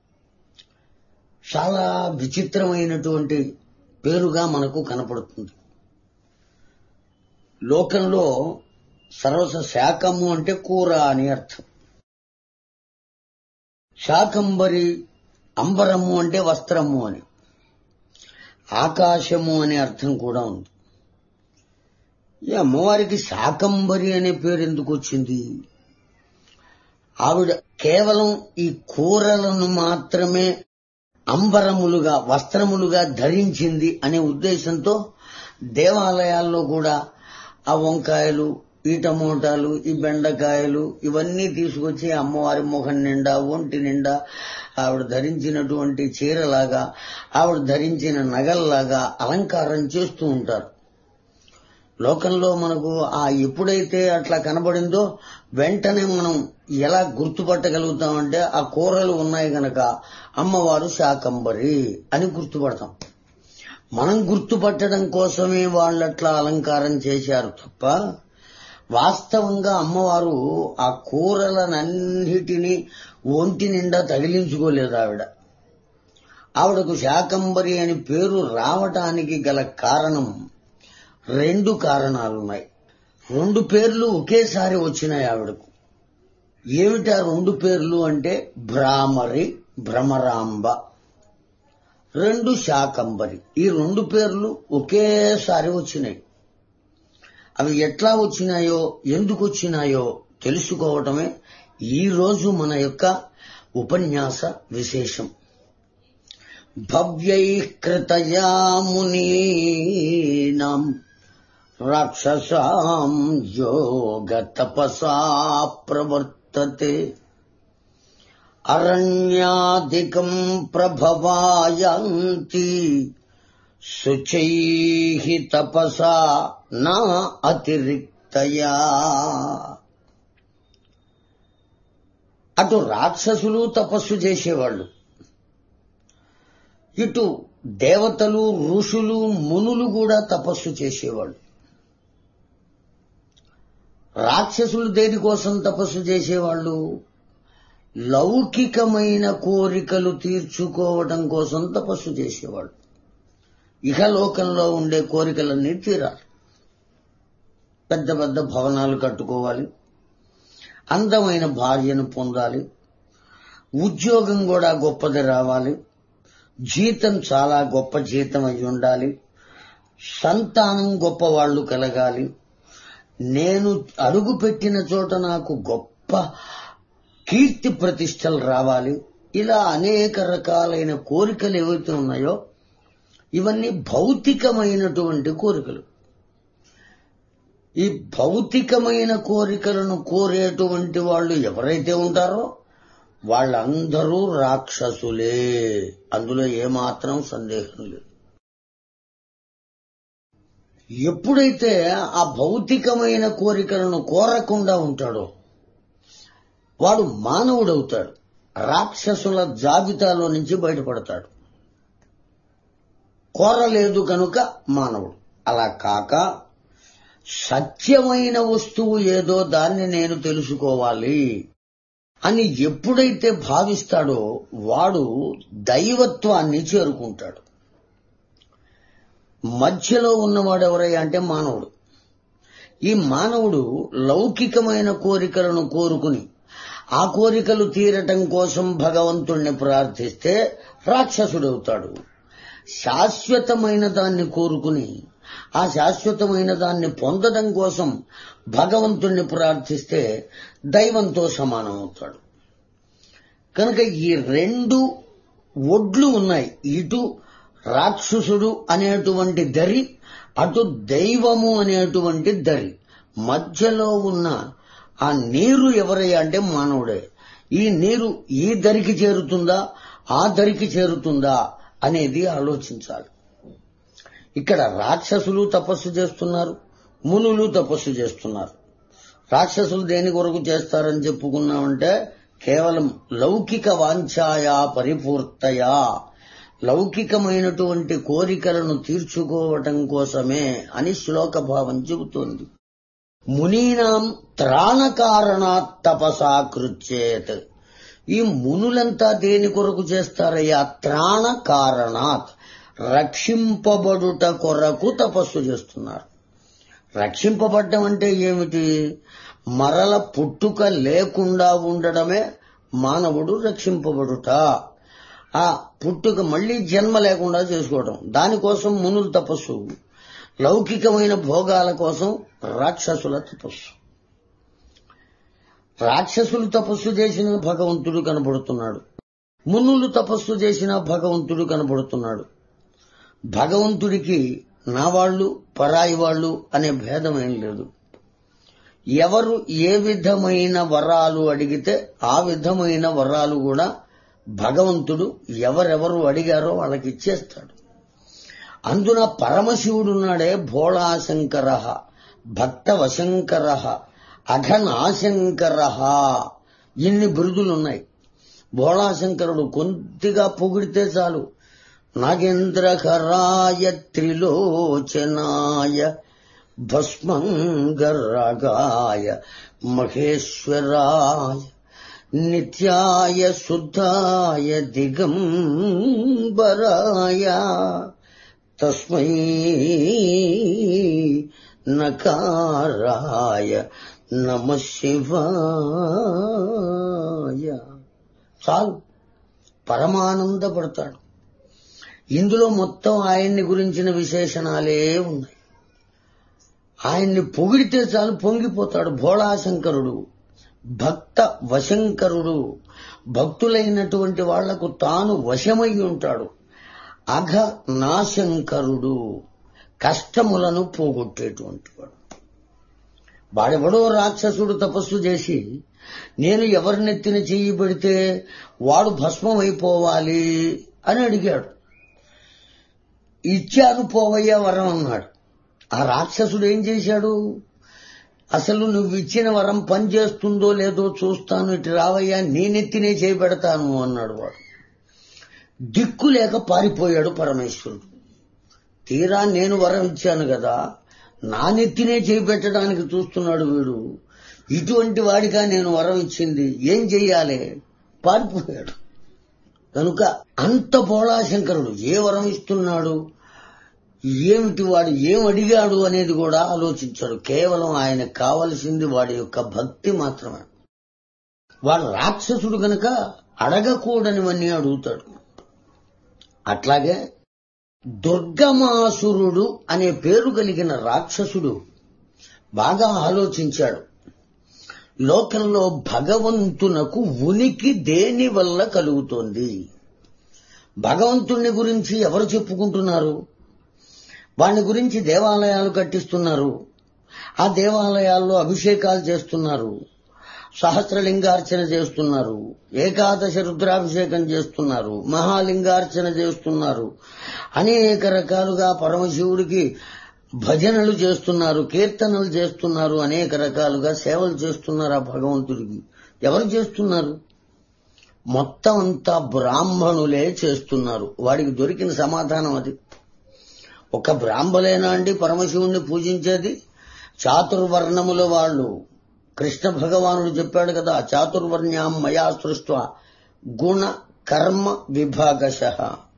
చాలా విచిత్రమైనటువంటి పేరుగా మనకు కనపడుతుంది. లోకంలో సర్వస శాకము అంటే కూర అని అర్థం. శాకంబరి అంబరము అంటే వస్త్రము అని, ఆకాశము అనే అర్థం కూడా ఉంది. ఈ అమ్మవారికి శాకంబరి అనే పేరు ఎందుకు వచ్చింది? ఆవిడ కేవలం ఈ కూరలను మాత్రమే అంబరములుగా, వస్త్రములుగా ధరించింది అనే ఉద్దేశంతో దేవాలయాల్లో కూడా ఆ వంకాయలు, ఈ టమోటాలు, ఈ బెండకాయలు ఇవన్నీ తీసుకొచ్చి అమ్మవారి ముఖం నిండా, ఒంటి నిండా ఆవిడ ధరించినటువంటి చీరలాగా, ఆవిడ ధరించిన నగల్లాగా అలంకారం చేస్తూ ఉంటారు. లోకంలో మనకు ఆ ఎప్పుడైతే అట్లా కనబడిందో వెంటనే మనం ఎలా గుర్తుపట్టగలుగుతామంటే ఆ కూరలు ఉన్నాయి గనక అమ్మవారు శాకంబరి అని గుర్తుపడతాం. మనం గుర్తుపట్టడం కోసమే వాళ్ళట్లా అలంకారం చేశారు తప్ప వాస్తవంగా అమ్మవారు ఆ కూరలనన్నిటినీ ఒంటి నిండా తగిలించుకోలేదు. ఆవిడ ఆవిడకు శాకంబరి అని పేరు రావటానికి గల కారణం రెండు కారణాలున్నాయి. రెండు పేర్లు ఒకేసారి వచ్చినాయి ఆవిడకు. ఏమిటా రెండు పేర్లు అంటే భ్రామరి, భ్రమరాంబ, రెండు శాకంబరి. ఈ రెండు పేర్లు ఒకేసారి వచ్చినాయి. అవి ఎట్లా వచ్చినాయో, ఎందుకు వచ్చినాయో తెలుసుకోవటమే ఈ రోజు మన యొక్క ఉపన్యాస విశేషం. భవ్యైః కృతయా మునీనాం రాక్షసాం యోగ తపసా ప్రవర్తతే అరణ్యాదికం ప్రభవాయాంతి శుచైః తపసా నా అతిరిక్తయా. అటు రాక్షసులు తపస్సు చేసేవాళ్ళు, ఇటు దేవతలు ఋషులు మునులు కూడా తపస్సు చేసేవాళ్ళు. రాక్షసులు దేనికోసం తపస్సు చేసేవాళ్ళు? లౌకికమైన కోరికలు తీర్చుకోవడం కోసం తపస్సు చేసేవాళ్ళు. ఇహలోకంలో ఉండే కోరికలన్నీ తీరాలి. పెద్ద పెద్ద భవనాలు కట్టుకోవాలి, అందమైన భార్యను పొందాలి, ఉద్యోగం కూడా గొప్పది రావాలి, జీతం చాలా గొప్ప జీతం అయి ఉండాలి, సంతానం గొప్పవాళ్లు కలగాలి, నేను అడుగు పెట్టిన చోట నాకు గొప్ప కీర్తి ప్రతిష్టలు రావాలి. ఇలా అనేక రకాలైన కోరికలు ఏవైతే ఉన్నాయో ఇవన్నీ భౌతికమైనటువంటి కోరికలు. ఈ భౌతికమైన కోరికలను కోరేటువంటి వాళ్ళు ఎవరైతే ఉంటారో వాళ్ళందరూ రాక్షసులే, అందులో ఏమాత్రం సందేహం లేదు. ఎప్పుడైతే ఆ భౌతికమైన కోరికలను కోరకుండా ఉంటాడో వాడు మానవుడవుతాడు, రాక్షసుల జాబితాలో నుంచి బయటపడతాడు. కోరలేదు కనుక మానవుడు. అలా కాక సత్యమైన వస్తువు ఏదో దాన్ని నేను తెలుసుకోవాలి అని ఎప్పుడైతే భావిస్తాడో వాడు దైవత్వాన్ని చేరుకుంటాడు. మధ్యలో ఉన్నవాడు ఎవరయ్యా అంటే మానవుడు. ఈ మానవుడు లౌకికమైన కోరికలను కోరుకుని ఆ కోరికలు తీరటం కోసం భగవంతుణ్ణి ప్రార్థిస్తే రాక్షసుడవుతాడు. శాశ్వతమైన దాన్ని కోరుకుని ఆ శాశ్వతమైన దాన్ని పొందడం కోసం భగవంతుణ్ణి ప్రార్థిస్తే దైవంతో సమానం అవుతాడు. కనుక ఈ రెండు ఒడ్లు ఉన్నాయి. ఇటు రాక్షసుడు అనేటువంటి దరి, అటు దైవము అనేటువంటి దరి. మధ్యలో ఉన్న ఆ నీరు ఎవరయ్యా అంటే మానవుడే. ఈ నీరు ఈ దరికి చేరుతుందా ఆ దరికి చేరుతుందా అనేది ఆలోచించాలి. ఇక్కడ రాక్షసులు తపస్సు చేస్తున్నారు, మునులు తపస్సు చేస్తున్నారు. రాక్షసులు దేని కొరకు చేస్తారని చెప్పుకున్నామంటే కేవలం లౌకిక వాంఛాయా పరిపూర్తయా, లౌకికమైనటువంటి కోరికలను తీర్చుకోవటం కోసమే అని శ్లోక భావం చెబుతోంది. మునీనాం త్రాణకారణాత్ తపసా కృచ్యేత్. ఈ మునులంతా దేని కొరకు చేస్తారయ్యా? త్రాణ కారణాత్, రక్షింపబడుట కొరకు తపస్సు చేస్తున్నారు. రక్షింపబడ్డం అంటే ఏమిటి? మరల పుట్టుక లేకుండా ఉండడమే మానవుడు రక్షింపబడుట. ఆ పుట్టుక మళ్లీ జన్మ లేకుండా చేసుకోవడం, దానికోసం మునులు తపస్సు. లౌకికమైన భోగాల కోసం రాక్షసుల తపస్సు. రాక్షసులు తపస్సు చేసిన భగవంతుడు కనబడుతున్నాడు, మునులు తపస్సు చేసిన భగవంతుడు కనబడుతున్నాడు. భగవంతుడికి నా వాళ్ళు పరాయి వాళ్ళు అనే భేదం ఏం లేదు. ఎవరు ఏ విధమైన వరాలు అడిగితే ఆ విధమైన వరాలు కూడా భగవంతుడు ఎవరెవరు అడిగారో వాళ్ళకి ఇచ్చేస్తాడు. అందున పరమశివుడున్నాడే భోళాశంకర, భక్తవశంకర, అఘనాశంకర, ఇన్ని బిరుదులున్నాయి. భోళాశంకరుడు కొద్దిగా పొగిడితే చాలు, నాగేంద్రకరాయ త్రిలోచనాయ భస్మంగరాగాయ మహేశ్వరాయ నిత్యాయ శుద్ధాయ దిగంబరాయ తస్మై నకారాయ నమః శివాయ. చాలు, పరమానందపడతాడు. ఇందులో మొత్తం ఆయన్ని గురించిన విశేషణాలే ఉన్నాయి. ఆయన్ని పొగిడితే చాలు పొంగిపోతాడు. భోళాశంకరుడు, భక్త వశంకరుడు, భక్తులైనటువంటి వాళ్లకు తాను వశమై ఉంటాడు. అఘ నాశంకరుడు, కష్టములను పోగొట్టేటువంటి వాడు. వాడెవడో రాక్షసుడు తపస్సు చేసి నేను ఎవరినెత్తిన చెయ్యి పెడితే వాడు భస్మం అయిపోవాలి అని అడిగాడు. ఇచ్చాను పోవయ్యా వరం అన్నాడు. ఆ రాక్షసుడు ఏం చేశాడు? అసలు నువ్వు ఇచ్చిన వరం పనిచేస్తుందో లేదో చూస్తాను, ఇటు రావయ్యా నేనెత్తినే చేయబెడతాను అన్నాడు. వాడు దిక్కు లేక పారిపోయాడు పరమేశ్వరుడు. తీరా నేను వరం ఇచ్చాను కదా, నా నెత్తినే చేయబెట్టడానికి చూస్తున్నాడు వీడు, ఇటువంటి వాడిగా నేను వరం ఇచ్చింది, ఏం చెయ్యాలి? పారిపోయాడు. కనుక అంత బోళాశంకరుడు ఏ వరం ఇస్తున్నాడు, ఏమిటి వాడు ఏం అడిగాడు అనేది కూడా ఆలోచించాడు. కేవలం ఆయనకు కావలసింది వాడి యొక్క భక్తి మాత్రమే. వాడు రాక్షసుడు గనక అడగకూడనివన్నీ అడుగుతాడు. అట్లాగే దుర్గమాసురుడు అనే పేరు కలిగిన రాక్షసుడు బాగా ఆలోచించాడు. లోకంలో భగవంతునకు ఉనికి దేని వల్ల కలుగుతోంది? భగవంతుణ్ణి గురించి ఎవరు చెప్పుకుంటున్నారు? వాని గురించి దేవాలయాలు కట్టిస్తున్నారు, ఆ దేవాలయాల్లో అభిషేకాలు చేస్తున్నారు, సహస్రలింగార్చన చేస్తున్నారు, ఏకాదశ రుద్రాభిషేకం చేస్తున్నారు, మహాలింగార్చన చేస్తున్నారు, అనేక రకాలుగా పరమశివుడికి భజనలు చేస్తున్నారు, కీర్తనలు చేస్తున్నారు, అనేక రకాలుగా సేవలు చేస్తున్నారు ఆ భగవంతుడికి. ఎవరు చేస్తున్నారు? మొత్తం అంతా బ్రాహ్మణులే చేస్తున్నారు. వాడికి దొరికిన సమాధానం అది. ఒక బ్రాహ్మలేనా అండి పరమశివుణ్ణి పూజించేది? చాతుర్వర్ణముల వాళ్ళు. కృష్ణ భగవానుడు చెప్పాడు కదా, చాతుర్వర్ణ్యాం మయా సృష్ట్వా గుణ కర్మ విభాగశః.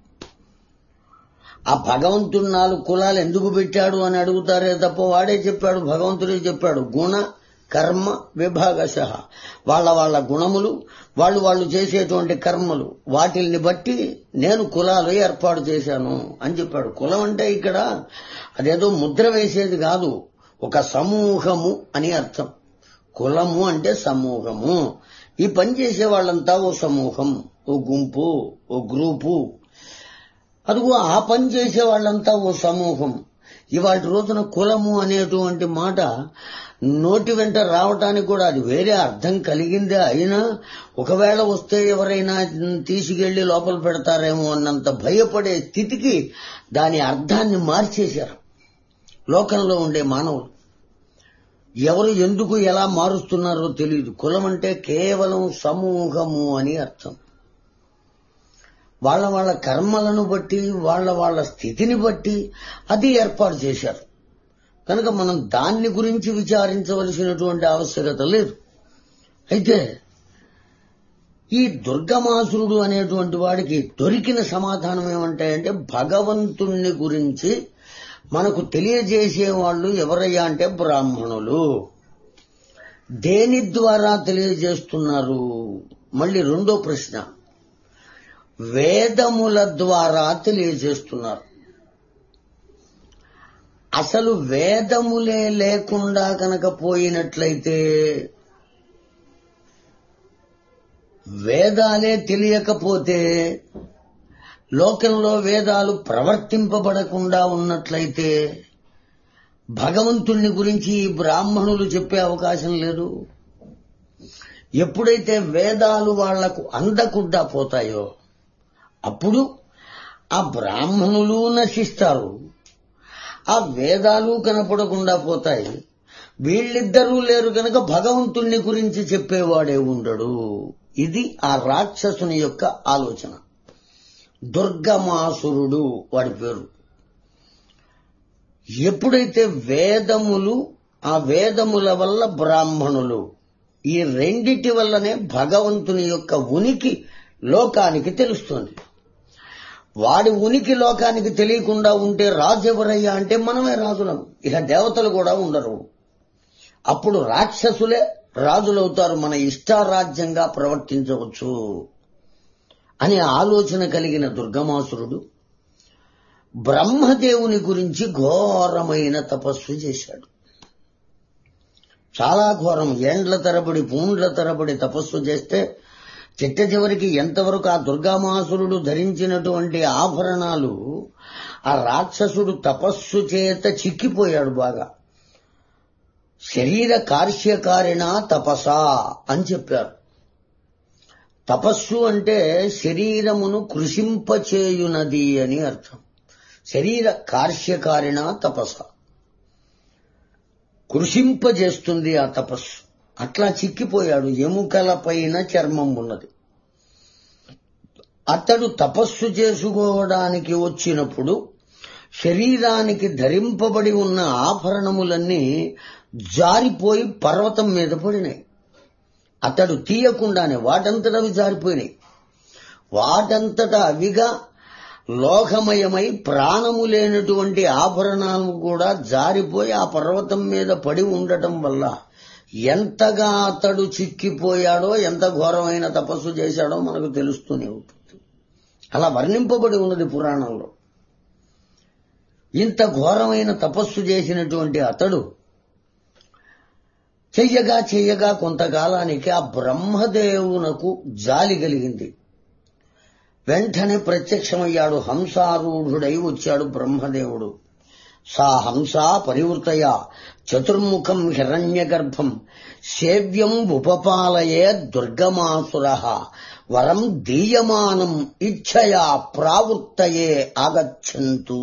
ఆ భగవంతుడు నాలుగు కులాలు ఎందుకు పెట్టాడు అని అడుగుతారే తప్ప వాడే చెప్పాడు, భగవంతుడే చెప్పాడు. గుణ కర్మ విభాగశః. వాళ్ళ వాళ్ళ గుణములు, వాళ్ళు వాళ్ళు చేసేటువంటి కర్మలు, వాటిల్ని బట్టి నేను కులాలు ఏర్పాటు చేశాను అని చెప్పాడు. కులం అంటే ఇక్కడ అదేదో ముద్ర వేసేది కాదు, ఒక సమూహము అని అర్థం. కులము అంటే సమూహము. ఈ పని చేసే వాళ్ళంతా ఓ సమూహం, ఓ గుంపు, ఓ గ్రూపు. అదిగో ఆ పని చేసే వాళ్ళంతా ఓ సమూహం. ఇవాటి రోజున కులము అనేటువంటి మాట నోటి వెంట రావటానికి కూడా అది వేరే అర్థం కలిగిందే అయినా ఒకవేళ వస్తే ఎవరైనా తీసుకెళ్లి లోపల పెడతారేమో అన్నంత భయపడే స్థితికి దాని అర్థాన్ని మార్చేశారు లోకంలో ఉండే మానవులు. ఎవరు ఎందుకు ఎలా మారుస్తున్నారో తెలియదు. కులం అంటే కేవలం సమూహము అని అర్థం. వాళ్ళ వాళ్ళ కర్మలను బట్టి, వాళ్ళ వాళ్ళ స్థితిని బట్టి అది ఏర్పాటు చేశారు. కనుక మనం దాన్ని గురించి విచారించవలసినటువంటి ఆవశ్యకత లేదు. అయితే ఈ దుర్గమాసురుడు అనేటువంటి వాడికి దొరికిన సమాధానం ఏమంటాయంటే, భగవంతుణ్ణి గురించి మనకు తెలియజేసేవాళ్ళు ఎవరయ్యా అంటే బ్రాహ్మణులు. దేని ద్వారా తెలియజేస్తున్నారు? మళ్ళీ రెండో ప్రశ్న, వేదముల ద్వారా తెలియజేస్తున్నారు. అసలు వేదములే లేకుండా కనుక పోయినట్లయితే, వేదాలే తెలియకపోతే, లోకంలో వేదాలు ప్రవర్తింపబడకుండా ఉన్నట్లయితే భగవంతుణ్ణి గురించి ఈ బ్రాహ్మణులు చెప్పే అవకాశం లేదు. ఎప్పుడైతే వేదాలు వాళ్లకు అందకుండా పోతాయో అప్పుడు ఆ బ్రాహ్మణులు నశిస్తారు, ఆ వేదాలు కనపడకుండా పోతాయి. వీళ్ళిద్దరూ లేరు కనుక భగవంతుణ్ణి గురించి చెప్పేవాడే ఉండడు. ఇది ఆ రాక్షసుని యొక్క ఆలోచన. దుర్గమాసురుడు వాడి పేరు. ఎప్పుడైతే వేదములు, ఆ వేదముల వల్ల బ్రాహ్మణులు, ఈ రెండిటి వల్లనే భగవంతుని యొక్క ఉనికి లోకానికి తెలుస్తుంది. వాడి ఉనికి లోకానికి తెలియకుండా ఉంటే రాజు ఎవరయ్యా అంటే మనమే రాజులం. ఇక దేవతలు కూడా ఉండరు. అప్పుడు రాక్షసులే రాజులవుతారు, మన ఇష్టారాజ్యంగా ప్రవర్తించవచ్చు అనే ఆలోచన కలిగిన దుర్గమాసురుడు బ్రహ్మదేవుని గురించి ఘోరమైన తపస్సు చేశాడు. చాలా ఘోరం. ఏండ్ల తరబడి పూండ్ల తరబడి తపస్సు చేస్తే చిట్ట చివరికి ఎంతవరకు ఆ దుర్గామాసురుడు ధరించినటువంటి ఆభరణాలు ఆ రాక్షసుడు తపస్సు చేత చిక్కిపోయాడు బాగా. శరీర కార్యకారిణ తపసా అని చెప్పారు. తపస్సు అంటే శరీరమును కృషింపచేయునది అని అర్థం. శరీర కార్యకారిణ తపస, కృషింపజేస్తుంది ఆ తపస్సు. అట్లా చిక్కిపోయాడు. ఎముకల పైన చర్మం ఉన్నది. అతడు తపస్సు చేసుకోవడానికి వచ్చినప్పుడు శరీరానికి ధరింపబడి ఉన్న ఆభరణములన్నీ జారిపోయి పర్వతం మీద పడినాయి. అతడు తీయకుండానే వాటంతట అవి జారిపోయినాయి. వాటంతట అవిగా లోకమయమై ప్రాణము లేనటువంటి ఆభరణాలు కూడా జారిపోయి ఆ పర్వతం మీద పడి ఉండటం వల్ల ఎంతగా అతడు చిక్కిపోయాడో, ఎంత ఘోరమైన తపస్సు చేశాడో మనకు తెలుస్తూనే ఉంటుంది. అలా వర్ణింపబడి ఉన్నది పురాణంలో. ఇంత ఘోరమైన తపస్సు చేసినటువంటి అతడు చెయ్యగా చెయ్యగా కొంతకాలానికి ఆ బ్రహ్మదేవునకు జాలి కలిగింది. వెంటనే ప్రత్యక్షమయ్యాడు. హంసారూఢుడై వచ్చాడు బ్రహ్మదేవుడు. సా హంసా పరివృతయ చతుర్ముఖం హిరణ్యగర్భం సేవ్యం ఉపపాలయే దుర్గమాసుర వరం దీయమానం ఇచ్ఛయా ప్రావృత్తయే ఆగచ్చంతు.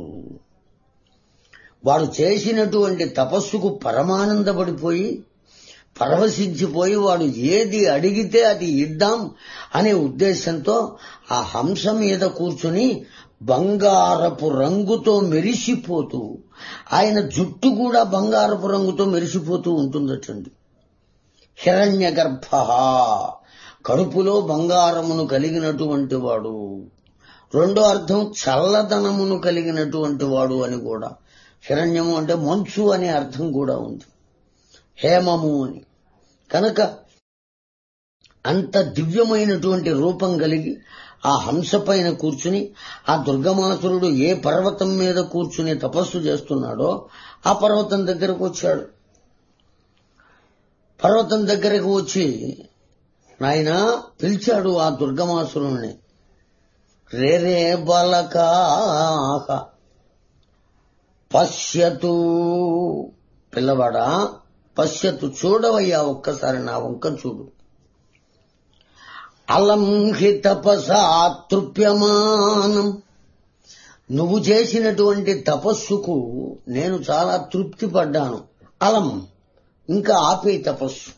వాడు చేసినటువంటి తపస్సుకు పరమానందపడిపోయి పరవశించిపోయి వాడు ఏది అడిగితే అది ఇద్దాం అనే ఉద్దేశంతో ఆ హంస మీద కూర్చుని బంగారపు రంగుతో మెరిసిపోతూ, ఆయన జుట్టు కూడా బంగారపు రంగుతో మెరిసిపోతూ ఉంటుందటండి. హిరణ్య గర్భ, కడుపులో బంగారమును కలిగినటువంటి వాడు. రెండో అర్థం చల్లదనమును కలిగినటువంటి వాడు అని కూడా. హిరణ్యము అంటే మంచు అనే అర్థం కూడా ఉంది, హేమము అని. కనుక అంత దివ్యమైనటువంటి రూపం కలిగి ఆ హంస పైన కూర్చుని ఆ దుర్గమాసురుడు ఏ పర్వతం మీద కూర్చుని తపస్సు చేస్తున్నాడో ఆ పర్వతం దగ్గరకు వచ్చాడు. పర్వతం దగ్గరకు వచ్చి నాయనా పిలిచాడు ఆ దుర్గమాసురుణ్ణి. రేరే బాలకాహ పశ్యతు, పిల్లవాడా పశ్యతు, చూడవయ్యా ఒక్కసారి నా వంక చూడు. అలం హి తపసా తృప్యమానం, నువ్వు చేసినటువంటి తపస్సుకు నేను చాలా తృప్తి పడ్డాను. అలం, ఇంకా ఆపే తపస్సు.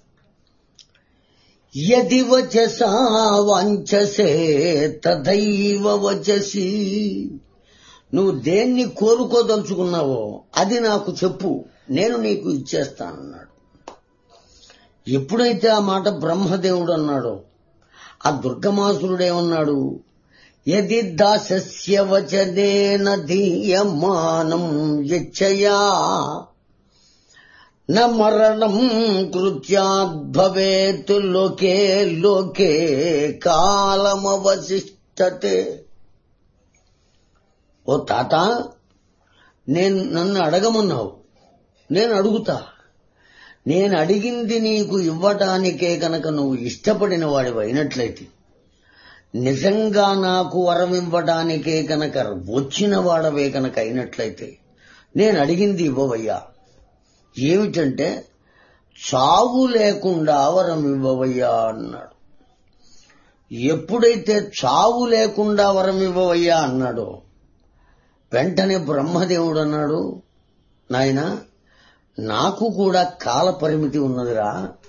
యది వచసా వాంఛసే తదైవ వచసి, నువ్వు దేన్ని కోరుకోదలుచుకున్నావో అది నాకు చెప్పు, నేను నీకు ఇచ్చేస్తానన్నాడు. ఎప్పుడైతే ఆ మాట బ్రహ్మదేవుడు అన్నాడో ఆ దుర్గమాసురుడేమన్నాడు? యది దాసస్య వచనేన దీయమానం యచ్చయా న మరణం కృత్యాద్భవేత్ లోకే లోకే కాలమవశిష్టతే. ఓ తాత, నేను నన్ను అడగమన్నావు, నేను అడుగుతా. నేను అడిగింది నీకు ఇవ్వటానికే కనుక నువ్వు ఇష్టపడిన వాడివి అయినట్లయితే, నిజంగా నాకు వరం ఇవ్వడానికే కనుక వచ్చిన వాడవే కనుక అయినట్లయితే నేను అడిగింది ఇవ్వవయ్యా. ఏమిటంటే చావు లేకుండా వరం ఇవ్వవయ్యా అన్నాడు. ఎప్పుడైతే చావు లేకుండా వరం ఇవ్వవయ్యా అన్నాడో వెంటనే బ్రహ్మదేవుడు అన్నాడు, నాయనా నాకు కూడా కాల పరిమితి ఉన్నదిరా,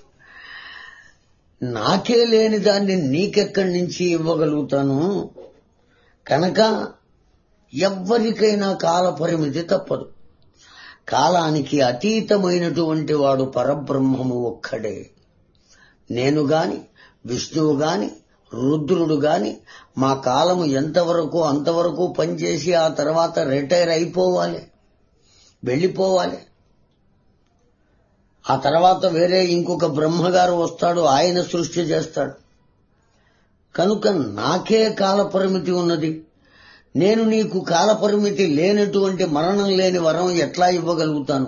నాకే లేని దాన్ని నీకెక్కడి నుంచి ఇవ్వగలుగుతాను. కనుక ఎవ్వరికైనా కాల పరిమితి తప్పదు. కాలానికి అతీతమైనటువంటి వాడు పరబ్రహ్మము ఒక్కడే. నేను గాని విష్ణువు గాని రుద్రుడు గాని మా కాలము ఎంతవరకు అంతవరకు పనిచేసి ఆ తర్వాత రిటైర్ అయిపోవాలి, వెళ్ళిపోవాలి. ఆ తర్వాత వేరే ఇంకొక బ్రహ్మగారు వస్తాడు, ఆయన సృష్టి చేస్తాడు. కనుక నాకే కాల పరిమితి ఉన్నది. నేను నీకు కాల పరిమితి లేనటువంటి మరణం లేని వరం ఎట్లా ఇవ్వగలుగుతాను?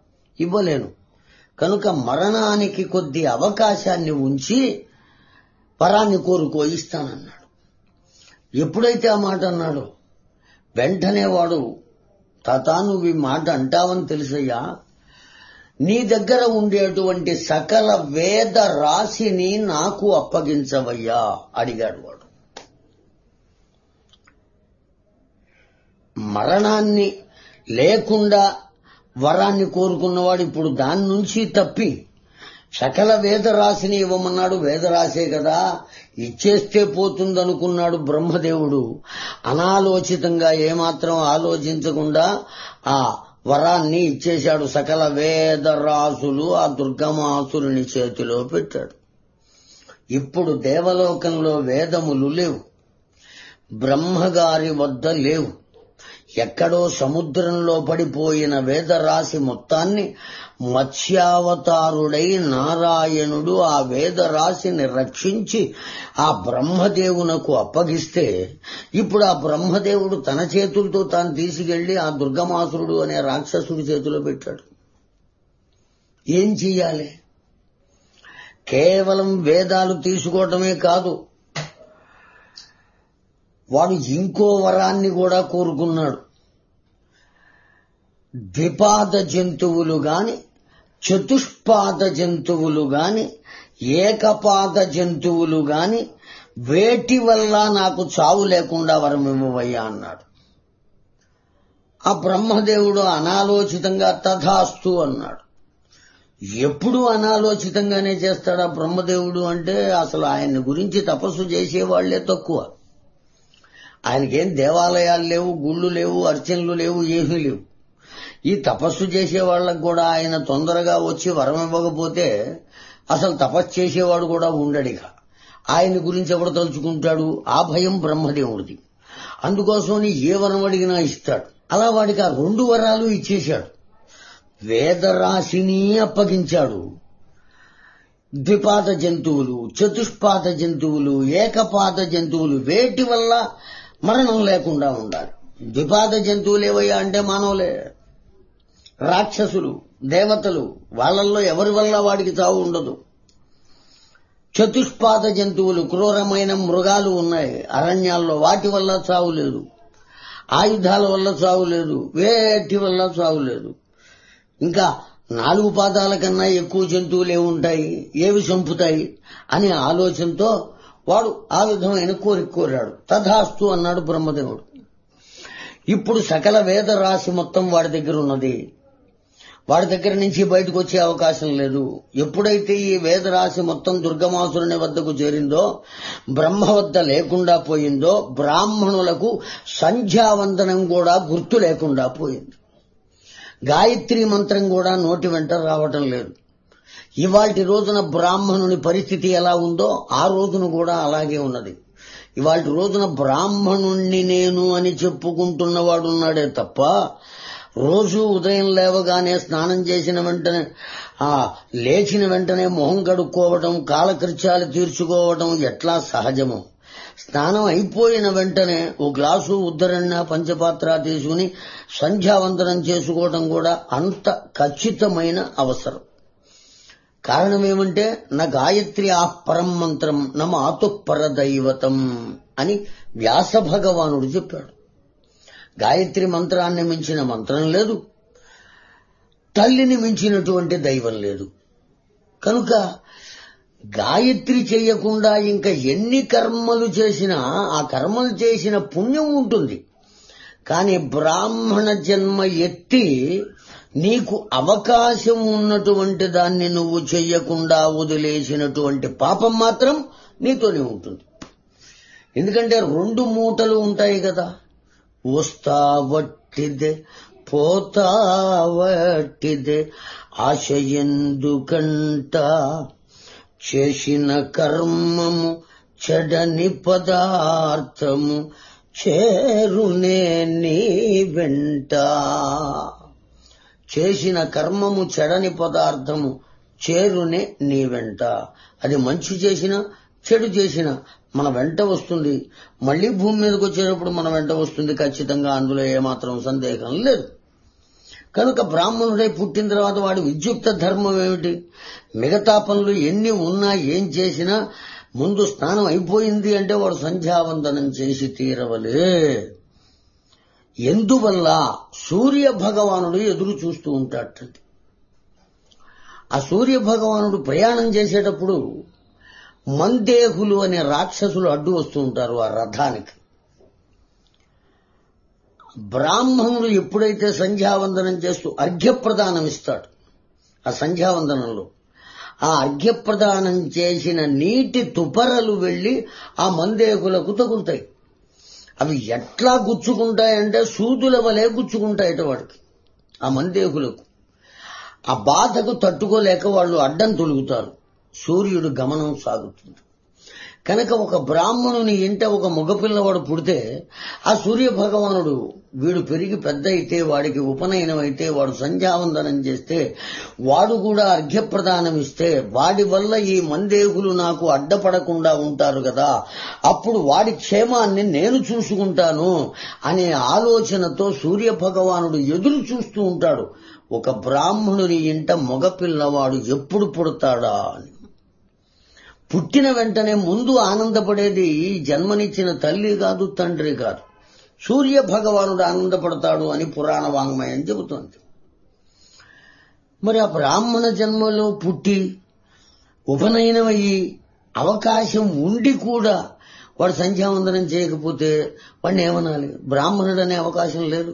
ఇవ్వలేను. కనుక మరణానికి కొద్ది అవకాశాన్ని ఉంచి వరాన్ని కోరుకో ఇస్తానన్నాడు. ఎప్పుడైతే ఆ మాట అన్నాడో వెంటనే వాడు, తాతా నువ్వు ఈ మాట అంటావని తెలుసయ్యా, నీ దగ్గర ఉండేటువంటి సకల వేద రాశిని నాకు అప్పగించవయ్యా అడిగాడు వాడు. మరణాన్ని లేకుండా వరాన్ని కోరుకున్నవాడు ఇప్పుడు దాని నుంచి తప్పి సకల వేదరాశిని ఇవ్వమన్నాడు. వేదరాశే కదా ఇచ్చేస్తే పోతుందనుకున్నాడు బ్రహ్మదేవుడు. అనాలోచితంగా ఏమాత్రం ఆలోచించకుండా ఆ వరాన్ని ఇచ్చేశాడు. సకల వేదరాశులు ఆ దుర్గమాసురుని చేతిలో పెట్టాడు. ఇప్పుడు దేవలోకంలో వేదములు లేవు, బ్రహ్మగారి వద్ద లేవు. ఎక్కడో సముద్రంలో పడిపోయిన వేదరాశి మొత్తాన్ని మత్స్యావతారుడై నారాయణుడు ఆ వేదరాశిని రక్షించి ఆ బ్రహ్మదేవునకు అప్పగిస్తే ఇప్పుడు ఆ బ్రహ్మదేవుడు తన చేతులతో తాను తీసుకెళ్లి ఆ దుర్గమాసురుడు అనే రాక్షసుడి చేతిలో పెట్టాడు. ఏం చెయ్యాలి? కేవలం వేదాలు తీసుకోవటమే కాదు, వాడు ఇంకో వరాన్ని కూడా కోరుకున్నాడు. ద్విపాద జంతువులు గాని, చతుష్పాద జంతువులు గాని, ఏకపాద జంతువులు గాని వేటి వల్ల నాకు చావు లేకుండా వరమివ్వవయ్యా అన్నాడు. ఆ బ్రహ్మదేవుడు అనాలోచితంగా తథాస్తు అన్నాడు. ఎప్పుడు అనాలోచితంగానే చేస్తాడా బ్రహ్మదేవుడు? అంటే అసలు ఆయన్ని గురించి తపస్సు చేసేవాళ్లే తక్కువ. ఆయనకేం దేవాలయాలు లేవు, గుళ్ళు లేవు, అర్చనలు లేవు, ఏమీ లేవు. ఈ తపస్సు చేసే వాళ్ళకు కూడా ఆయన తొందరగా వచ్చి వరం ఇవ్వకపోతే అసలు తపస్సు చేసేవాడు కూడా ఉండడిగా. ఆయన గురించి ఎవడు తలుచుకుంటాడు? ఆ భయం బ్రహ్మదేవుడిది. అందుకోసం ఏ వరం అడిగినా ఇస్తాడు. అలా వాడికి ఆ రెండు వరాలు ఇచ్చేశాడు. వేదరాశిని అప్పగించాడు. ద్విపాద జంతువులు, చతుష్పాద జంతువులు, ఏకపాద జంతువులు వేటి వల్ల మరణం లేకుండా ఉండాలి. ద్విపాద జంతువులు ఏవయ్యా అంటే మానవులే, రాక్షసులు, దేవతలు, వాళ్ళల్లో ఎవరి వల్ల వాడికి చావు ఉండదు. చతుష్పాద జంతువులు, క్రూరమైన మృగాలు ఉన్నాయి అరణ్యాల్లో, వాటి వల్ల చావు లేదు. ఆయుధాల వల్ల చావు లేదు, వేటి వల్ల చావు లేదు. ఇంకా నాలుగు పాదాల కన్నా ఎక్కువ జంతువులు ఏముంటాయి, ఏవి చంపుతాయి అనే ఆలోచనతో వాడు ఆ విధమైన కోరిక కోరాడు. తథాస్తు అన్నాడు బ్రహ్మదేవుడు. ఇప్పుడు సకల వేద రాశి మొత్తం వాడి దగ్గర ఉన్నది. వాడి దగ్గర నుంచి బయటకు వచ్చే అవకాశం లేదు. ఎప్పుడైతే ఈ వేదరాశి మొత్తం దుర్గమాసురుని వద్దకు చేరిందో, బ్రహ్మ వద్ద లేకుండా పోయిందో, బ్రాహ్మణులకు సంధ్యావందనం కూడా గుర్తు లేకుండా పోయింది. గాయత్రి మంత్రం కూడా నోటి వెంట రావటం లేదు. ఇవాల్టి రోజున బ్రాహ్మణుని పరిస్థితి ఎలా ఉందో ఆ రోజున కూడా అలాగే ఉన్నది. ఇవాల్టి రోజున బ్రాహ్మణుణ్ణి నేను అని చెప్పుకుంటున్నవాడున్నాడే తప్ప, రోజు ఉదయం లేవగానే స్నానం చేసిన వెంటనే ఆ లేచిన వెంటనే మొహం కడుక్కోవడం, కాలకృత్యాలు తీర్చుకోవడం ఎట్లా సహజమో, స్నానం అయిపోయిన వెంటనే ఓ గ్లాసు ఉద్దరణ పంచపాత్ర తీసుకుని సంధ్యావందనం చేసుకోవడం కూడా అంత ఖచ్చితమైన అవసరం. కారణమేమంటే నా గాయత్రి ఆ పరం మంత్రం నా మాతు పరదైవతం అని వ్యాస భగవానుడు చెప్పాడు. గాయత్రి మంత్రాన్ని మించిన మంత్రం లేదు, తల్లిని మించినటువంటి దైవం లేదు. కనుక గాయత్రి చేయకుండా ఇంకా ఎన్ని కర్మలు చేసినా ఆ కర్మలు చేసిన పుణ్యం ఉంటుంది. కానీ బ్రాహ్మణ జన్మ ఎత్తి నీకు అవకాశం ఉన్నటువంటి దాన్ని నువ్వు చెయ్యకుండా వదిలేసినటువంటి పాపం మాత్రం నీతోనే ఉంటుంది. ఎందుకంటే రెండు మూటలు ఉంటాయి కదా, వస్తా వట్టిదే పోతా వట్టిదే ఆశ ఎందుకంట, చేసిన కర్మము చెడని పదార్థము చేరునే నీ వెంట. చేసిన కర్మము చెడని పదార్థము చేరునే నీ వెంట. అది మంచి చేసినా చెడు చేసినా మన వెంట వస్తుంది. మళ్లీ భూమి మీదకి వచ్చేటప్పుడు మన వెంట వస్తుంది ఖచ్చితంగా, అందులో ఏమాత్రం సందేహం లేదు. కనుక బ్రాహ్మణుడై పుట్టిన తర్వాత వాడి విద్యుక్త ధర్మం ఏమిటి? మిగతా పనులు ఎన్ని ఉన్నా ఏం చేసినా ముందు స్నానం అయిపోయింది అంటే వాడు సంధ్యావందనం చేసి తీరవలే. ఎందువల్ల? సూర్య భగవానుడు ఎదురు చూస్తూ ఉంటాడండి. ఆ సూర్య భగవానుడు ప్రయాణం చేసేటప్పుడు మందేహులు అనే రాక్షసులు అడ్డు వస్తూ ఉంటారు ఆ రథానికి. బ్రాహ్మణుడు ఎప్పుడైతే సంధ్యావందనం చేస్తూ అర్ఘ్యప్రదానం ఇస్తాడు, ఆ సంధ్యావందనంలో ఆ అర్ఘ్యప్రదానం చేసిన నీటి తుపరలు వెళ్లి ఆ మందేహులకు తగులుతాయి. అవి ఎట్లా గుచ్చుకుంటాయంటే సూదుల వలె గుచ్చుకుంటాయట వాడికి, ఆ మందేహులకు. ఆ బాధకు తట్టుకోలేక వాళ్ళు అడ్డం తొలుగుతారు. సూర్యుడు గమనం సాగుతుంది. కనుక ఒక బ్రాహ్మణుని ఇంట ఒక మగపిల్లవాడు పుడితే ఆ సూర్య భగవానుడు వీడు పెరిగి పెద్ద అయితే, వాడికి ఉపనయనం అయితే, వాడు సంధ్యావందనం చేస్తే, వాడు కూడా అర్ఘ్యప్రదానం ఇస్తే వాడి వల్ల ఈ మందేహులు నాకు అడ్డపడకుండా ఉంటారు కదా, అప్పుడు వాడి క్షేమాన్ని నేను చూసుకుంటాను అనే ఆలోచనతో సూర్య భగవానుడు ఎదురు చూస్తూ ఉంటాడు. ఒక బ్రాహ్మణుని ఇంట మగపిల్లవాడు ఎప్పుడు పుడతాడా అని. పుట్టిన వెంటనే ముందు ఆనందపడేది జన్మనిచ్చిన తల్లి కాదు, తండ్రి కాదు, సూర్య భగవానుడు ఆనందపడతాడు అని పురాణ వాంగ్మయం చెబుతోంది. మరి ఆ బ్రాహ్మణ జన్మలో పుట్టి ఉపనయనమయ్యి అవకాశం ఉండి కూడా వాడు సంధ్యావందనం చేయకపోతే వాడిని ఏమనాలి? బ్రాహ్మణుడు అనే అవకాశం లేదు.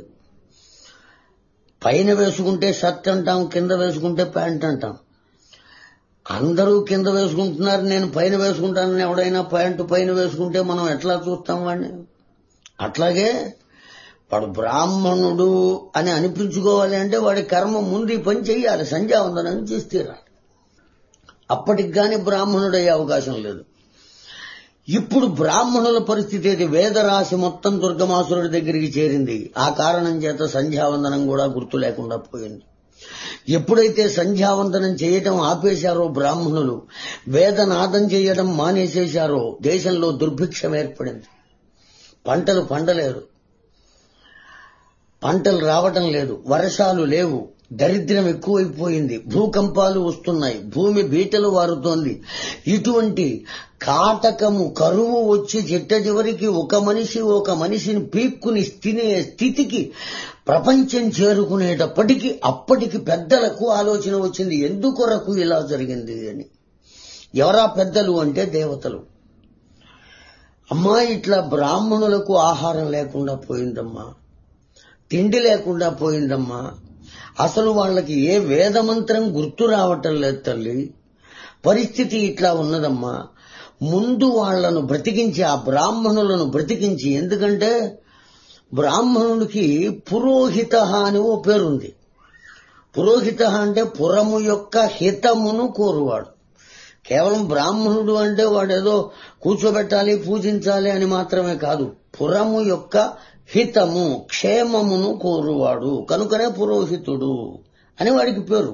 పైన వేసుకుంటే షర్ట్ అంటాం, కింద వేసుకుంటే ప్యాంట్ అంటాం. అందరూ కింద వేసుకుంటున్నారు, నేను పైన వేసుకుంటానని ఎవడైనా ప్యాంటు పైన వేసుకుంటే మనం ఎట్లా చూస్తాం వాడిని? అట్లాగే వాడు బ్రాహ్మణుడు అని అనిపించుకోవాలి అంటే వాడి కర్మ ముందు ఈ పని చెయ్యాలి, సంధ్యావందనం చేసి తీరాలి. అప్పటికి గాని బ్రాహ్మణుడయ్యే అవకాశం లేదు. ఇప్పుడు బ్రాహ్మణుల పరిస్థితి ఏది? వేదరాశి మొత్తం దుర్గమాసురుడి దగ్గరికి చేరింది. ఆ కారణం చేత సంధ్యావందనం కూడా గుర్తు లేకుండా పోయింది. ఎప్పుడైతే సంధ్యావందనం చేయటం ఆపేశారో బ్రాహ్మణులు, వేదనాదం చేయడం మానేసేశారో దేశంలో దుర్భిక్షం ఏర్పడింది. పంటలు పండలేరు, పంటలు రావటం లేదు, వర్షాలు లేవు, దరిద్రం ఎక్కువైపోయింది, భూకంపాలు వస్తున్నాయి, భూమి బీటలు వారుతోంది. ఇటువంటి కాటకము కరువు వచ్చి చిట్ట చివరికి ఒక మనిషి ఒక మనిషిని పీక్కుని తినే స్థితికి ప్రపంచం చేరుకునేటప్పటికీ అప్పటికి పెద్దలకు ఆలోచన వచ్చింది, ఎందుకొరకు ఇలా జరిగింది అని. ఎవరా పెద్దలు అంటే దేవతలు. అమ్మా, ఇట్లా బ్రాహ్మణులకు ఆహారం లేకుండా పోయిందమ్మా, తిండి లేకుండా పోయిందమ్మా, అసలు వాళ్ళకి ఏ వేదమంత్రం గుర్తు రావటం లేదు తల్లి, పరిస్థితి ఇట్లా ఉన్నదమ్మా. ముందు వాళ్లను బ్రతికించి, ఆ బ్రాహ్మణులను బ్రతికించి, ఎందుకంటే బ్రాహ్మణుడికి పురోహిత అని ఓ పేరుంది. పురోహిత అంటే పురము యొక్క హితమును కోరువాడు. కేవలం బ్రాహ్మణుడు అంటే వాడేదో కూర్చోబెట్టాలి, పూజించాలి అని మాత్రమే కాదు, పురము యొక్క హితము క్షేమమును కోరువాడు, కనుకనే పురోహితుడు అని వాడికి పేరు.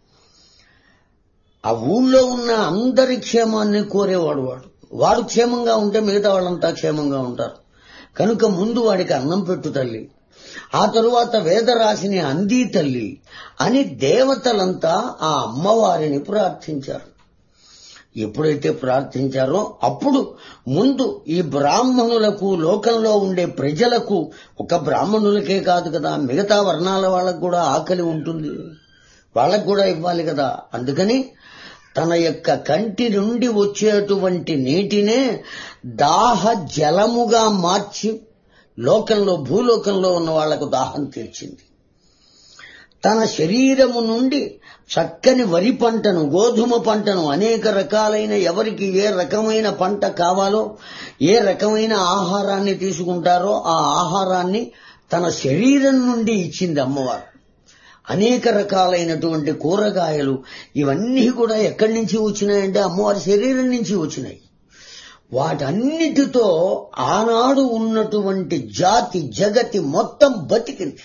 ఆ ఊళ్ళో ఉన్న అందరి క్షేమాన్ని కోరేవాడు వాడు. వాడు క్షేమంగా ఉంటే మిగతా వాళ్ళంతా క్షేమంగా ఉంటారు. కనుక ముందు వాడికి అన్నం పెట్టు తల్లి, ఆ తరువాత వేదరాశిని అంది తల్లి అని దేవతలంతా ఆ అమ్మవారిని ప్రార్థించారు. ఎప్పుడైతే ప్రార్థించారో అప్పుడు ముందు ఈ బ్రాహ్మణులకు, లోకంలో ఉండే ప్రజలకు, ఒక బ్రాహ్మణులకే కాదు కదా, మిగతా వర్ణాల వాళ్ళకు కూడా ఆకలి ఉంటుంది, వాళ్ళకు కూడా ఇవ్వాలి కదా. అందుకని తన యొక్క కంటి నుండి వచ్చేటువంటి నీటినే దాహ జలముగా మార్చి లోకంలో, భూలోకంలో ఉన్న వాళ్లకు దాహం తీర్చింది. తన శరీరము నుండి చక్కని వరి పంటను, గోధుమ పంటను, అనేక రకాలైన, ఎవరికి ఏ రకమైన పంట కావాలో, ఏ రకమైన ఆహారాన్ని తీసుకుంటారో ఆ ఆహారాన్ని తన శరీరం నుండి ఇచ్చింది అమ్మవారు. అనేక రకాలైనటువంటి కూరగాయలు, ఇవన్నీ కూడా ఎక్కడి నుంచి వచ్చినాయంటే అమ్మవారి శరీరం నుంచి వచ్చినాయి. వాటన్నిటితో ఆనాడు ఉన్నటువంటి జాతి జగతి మొత్తం బతికింది.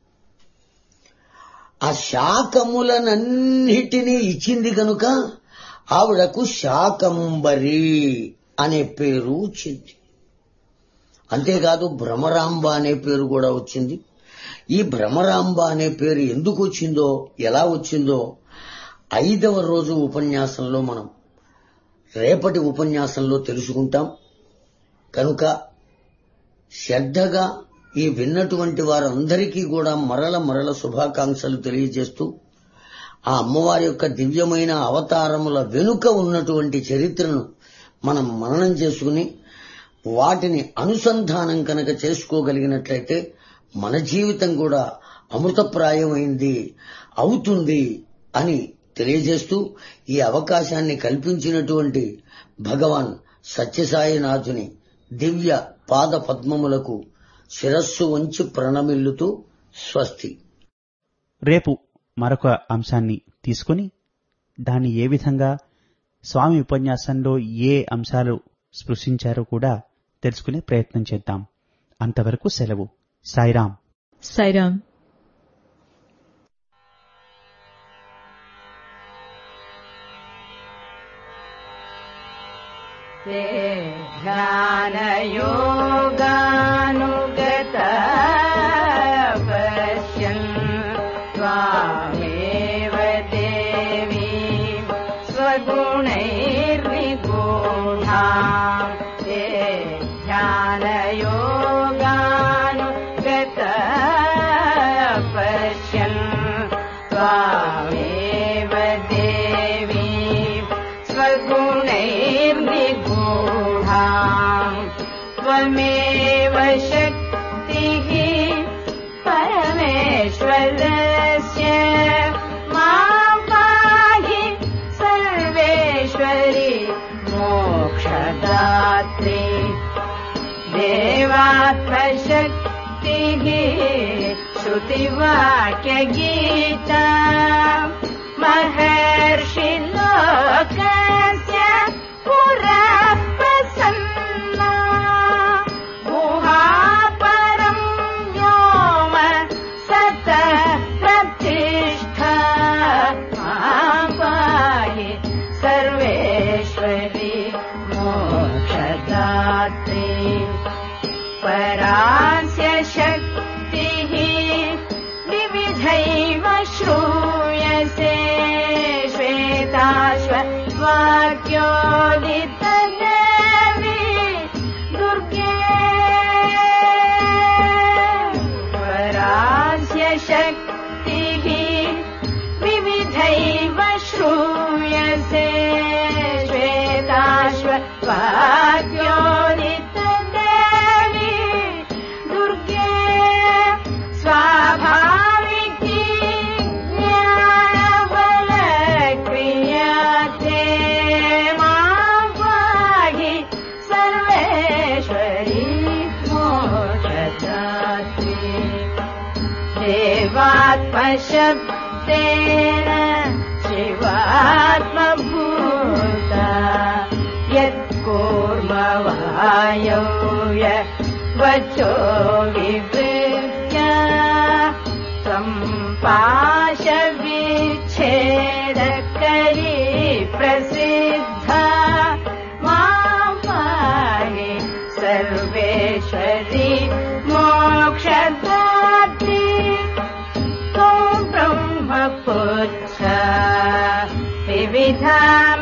ఆ శాకములనన్నిటినీ ఇచ్చింది కనుక ఆవిడకు శాకంబరి అనే పేరు వచ్చింది. అంతేకాదు భ్రమరాంబ అనే పేరు కూడా వచ్చింది. ఈ భ్రమరాంబ అనే పేరు ఎందుకు వచ్చిందో, ఎలా వచ్చిందో ఐదవ రోజు ఉపన్యాసంలో మనం రేపటి ఉపన్యాసంలో తెలుసుకుంటాం. కనుక శ్రద్ధగా ఈ విన్నటువంటి వారందరికీ కూడా మరల మరల శుభాకాంక్షలు తెలియజేస్తూ ఆ అమ్మవారి యొక్క దివ్యమైన అవతారముల వెనుక ఉన్నటువంటి చరిత్రను మనం మననం చేసుకుని వాటిని అనుసంధానం కనుక చేసుకోగలిగినట్లయితే మన జీవితం కూడా అమృతప్రాయమైంది అవుతుంది అని తెలియజేస్తూ ఈ అవకాశాన్ని కల్పించినటువంటి భగవాన్ సత్యసాయినాథుని దివ్య పాద పద్మములకు శిరస్సు వంచి ప్రణమిల్లుతూ స్వస్తి. రేపు మరొక అంశాన్ని తీసుకుని దాన్ని ఏ విధంగా స్వామి ఉపన్యాసంలో ఏ అంశాలు స్పృశించారో కూడా తెలుసుకునే ప్రయత్నం చేద్దాం. అంతవరకు సెలవు. సాయిరాం. సాయిరాం. ధ్యానయోగానుగత పశ్యన్ త్వామేవ దేవీ స్వగుణైర్నిగూఢాం. ధ్యానయోగానుగత పశ్యన్ త్వామేవ దేవీ స్వగుణైర్నిగూఢాం. त्वमेव शक्तिः परमेश्वरस्य मां पाहि सर्वेश्वरि मोक्षदात्री. देवात्मशक्तिः श्रुतिवाक्यगीता महर्षिलोकस्य पुरः प्रसन्ना. गुहापरं व्योम सतः प्रतिष्ठा मां पाहि सर्वेश्वरि मोक्षदात्री. परास्य शक्तिः विविधैव श्रूयसे श्वेताश्ववाक्योदितदेवी दुर्गे. परास्य शक्तिः विविधैव श्रूयसे श्वेताश्ववाक्योदितदेवी दुर्गे. स्वाभाविकी ज्ञानबलक्रियाते मां पाहि सर्वेश्वरि मोक्षदात्री. देवात्मशब्देन शिवात्मभूता यत्कूर्मवायौ वचो विवृत्या सम्पाशविच्छेदकरी प्रसिद्धा मां पाहि सर्वेश्वरि मोक्षदात्री. त्वं ब्रह्मपुच्छा विविधा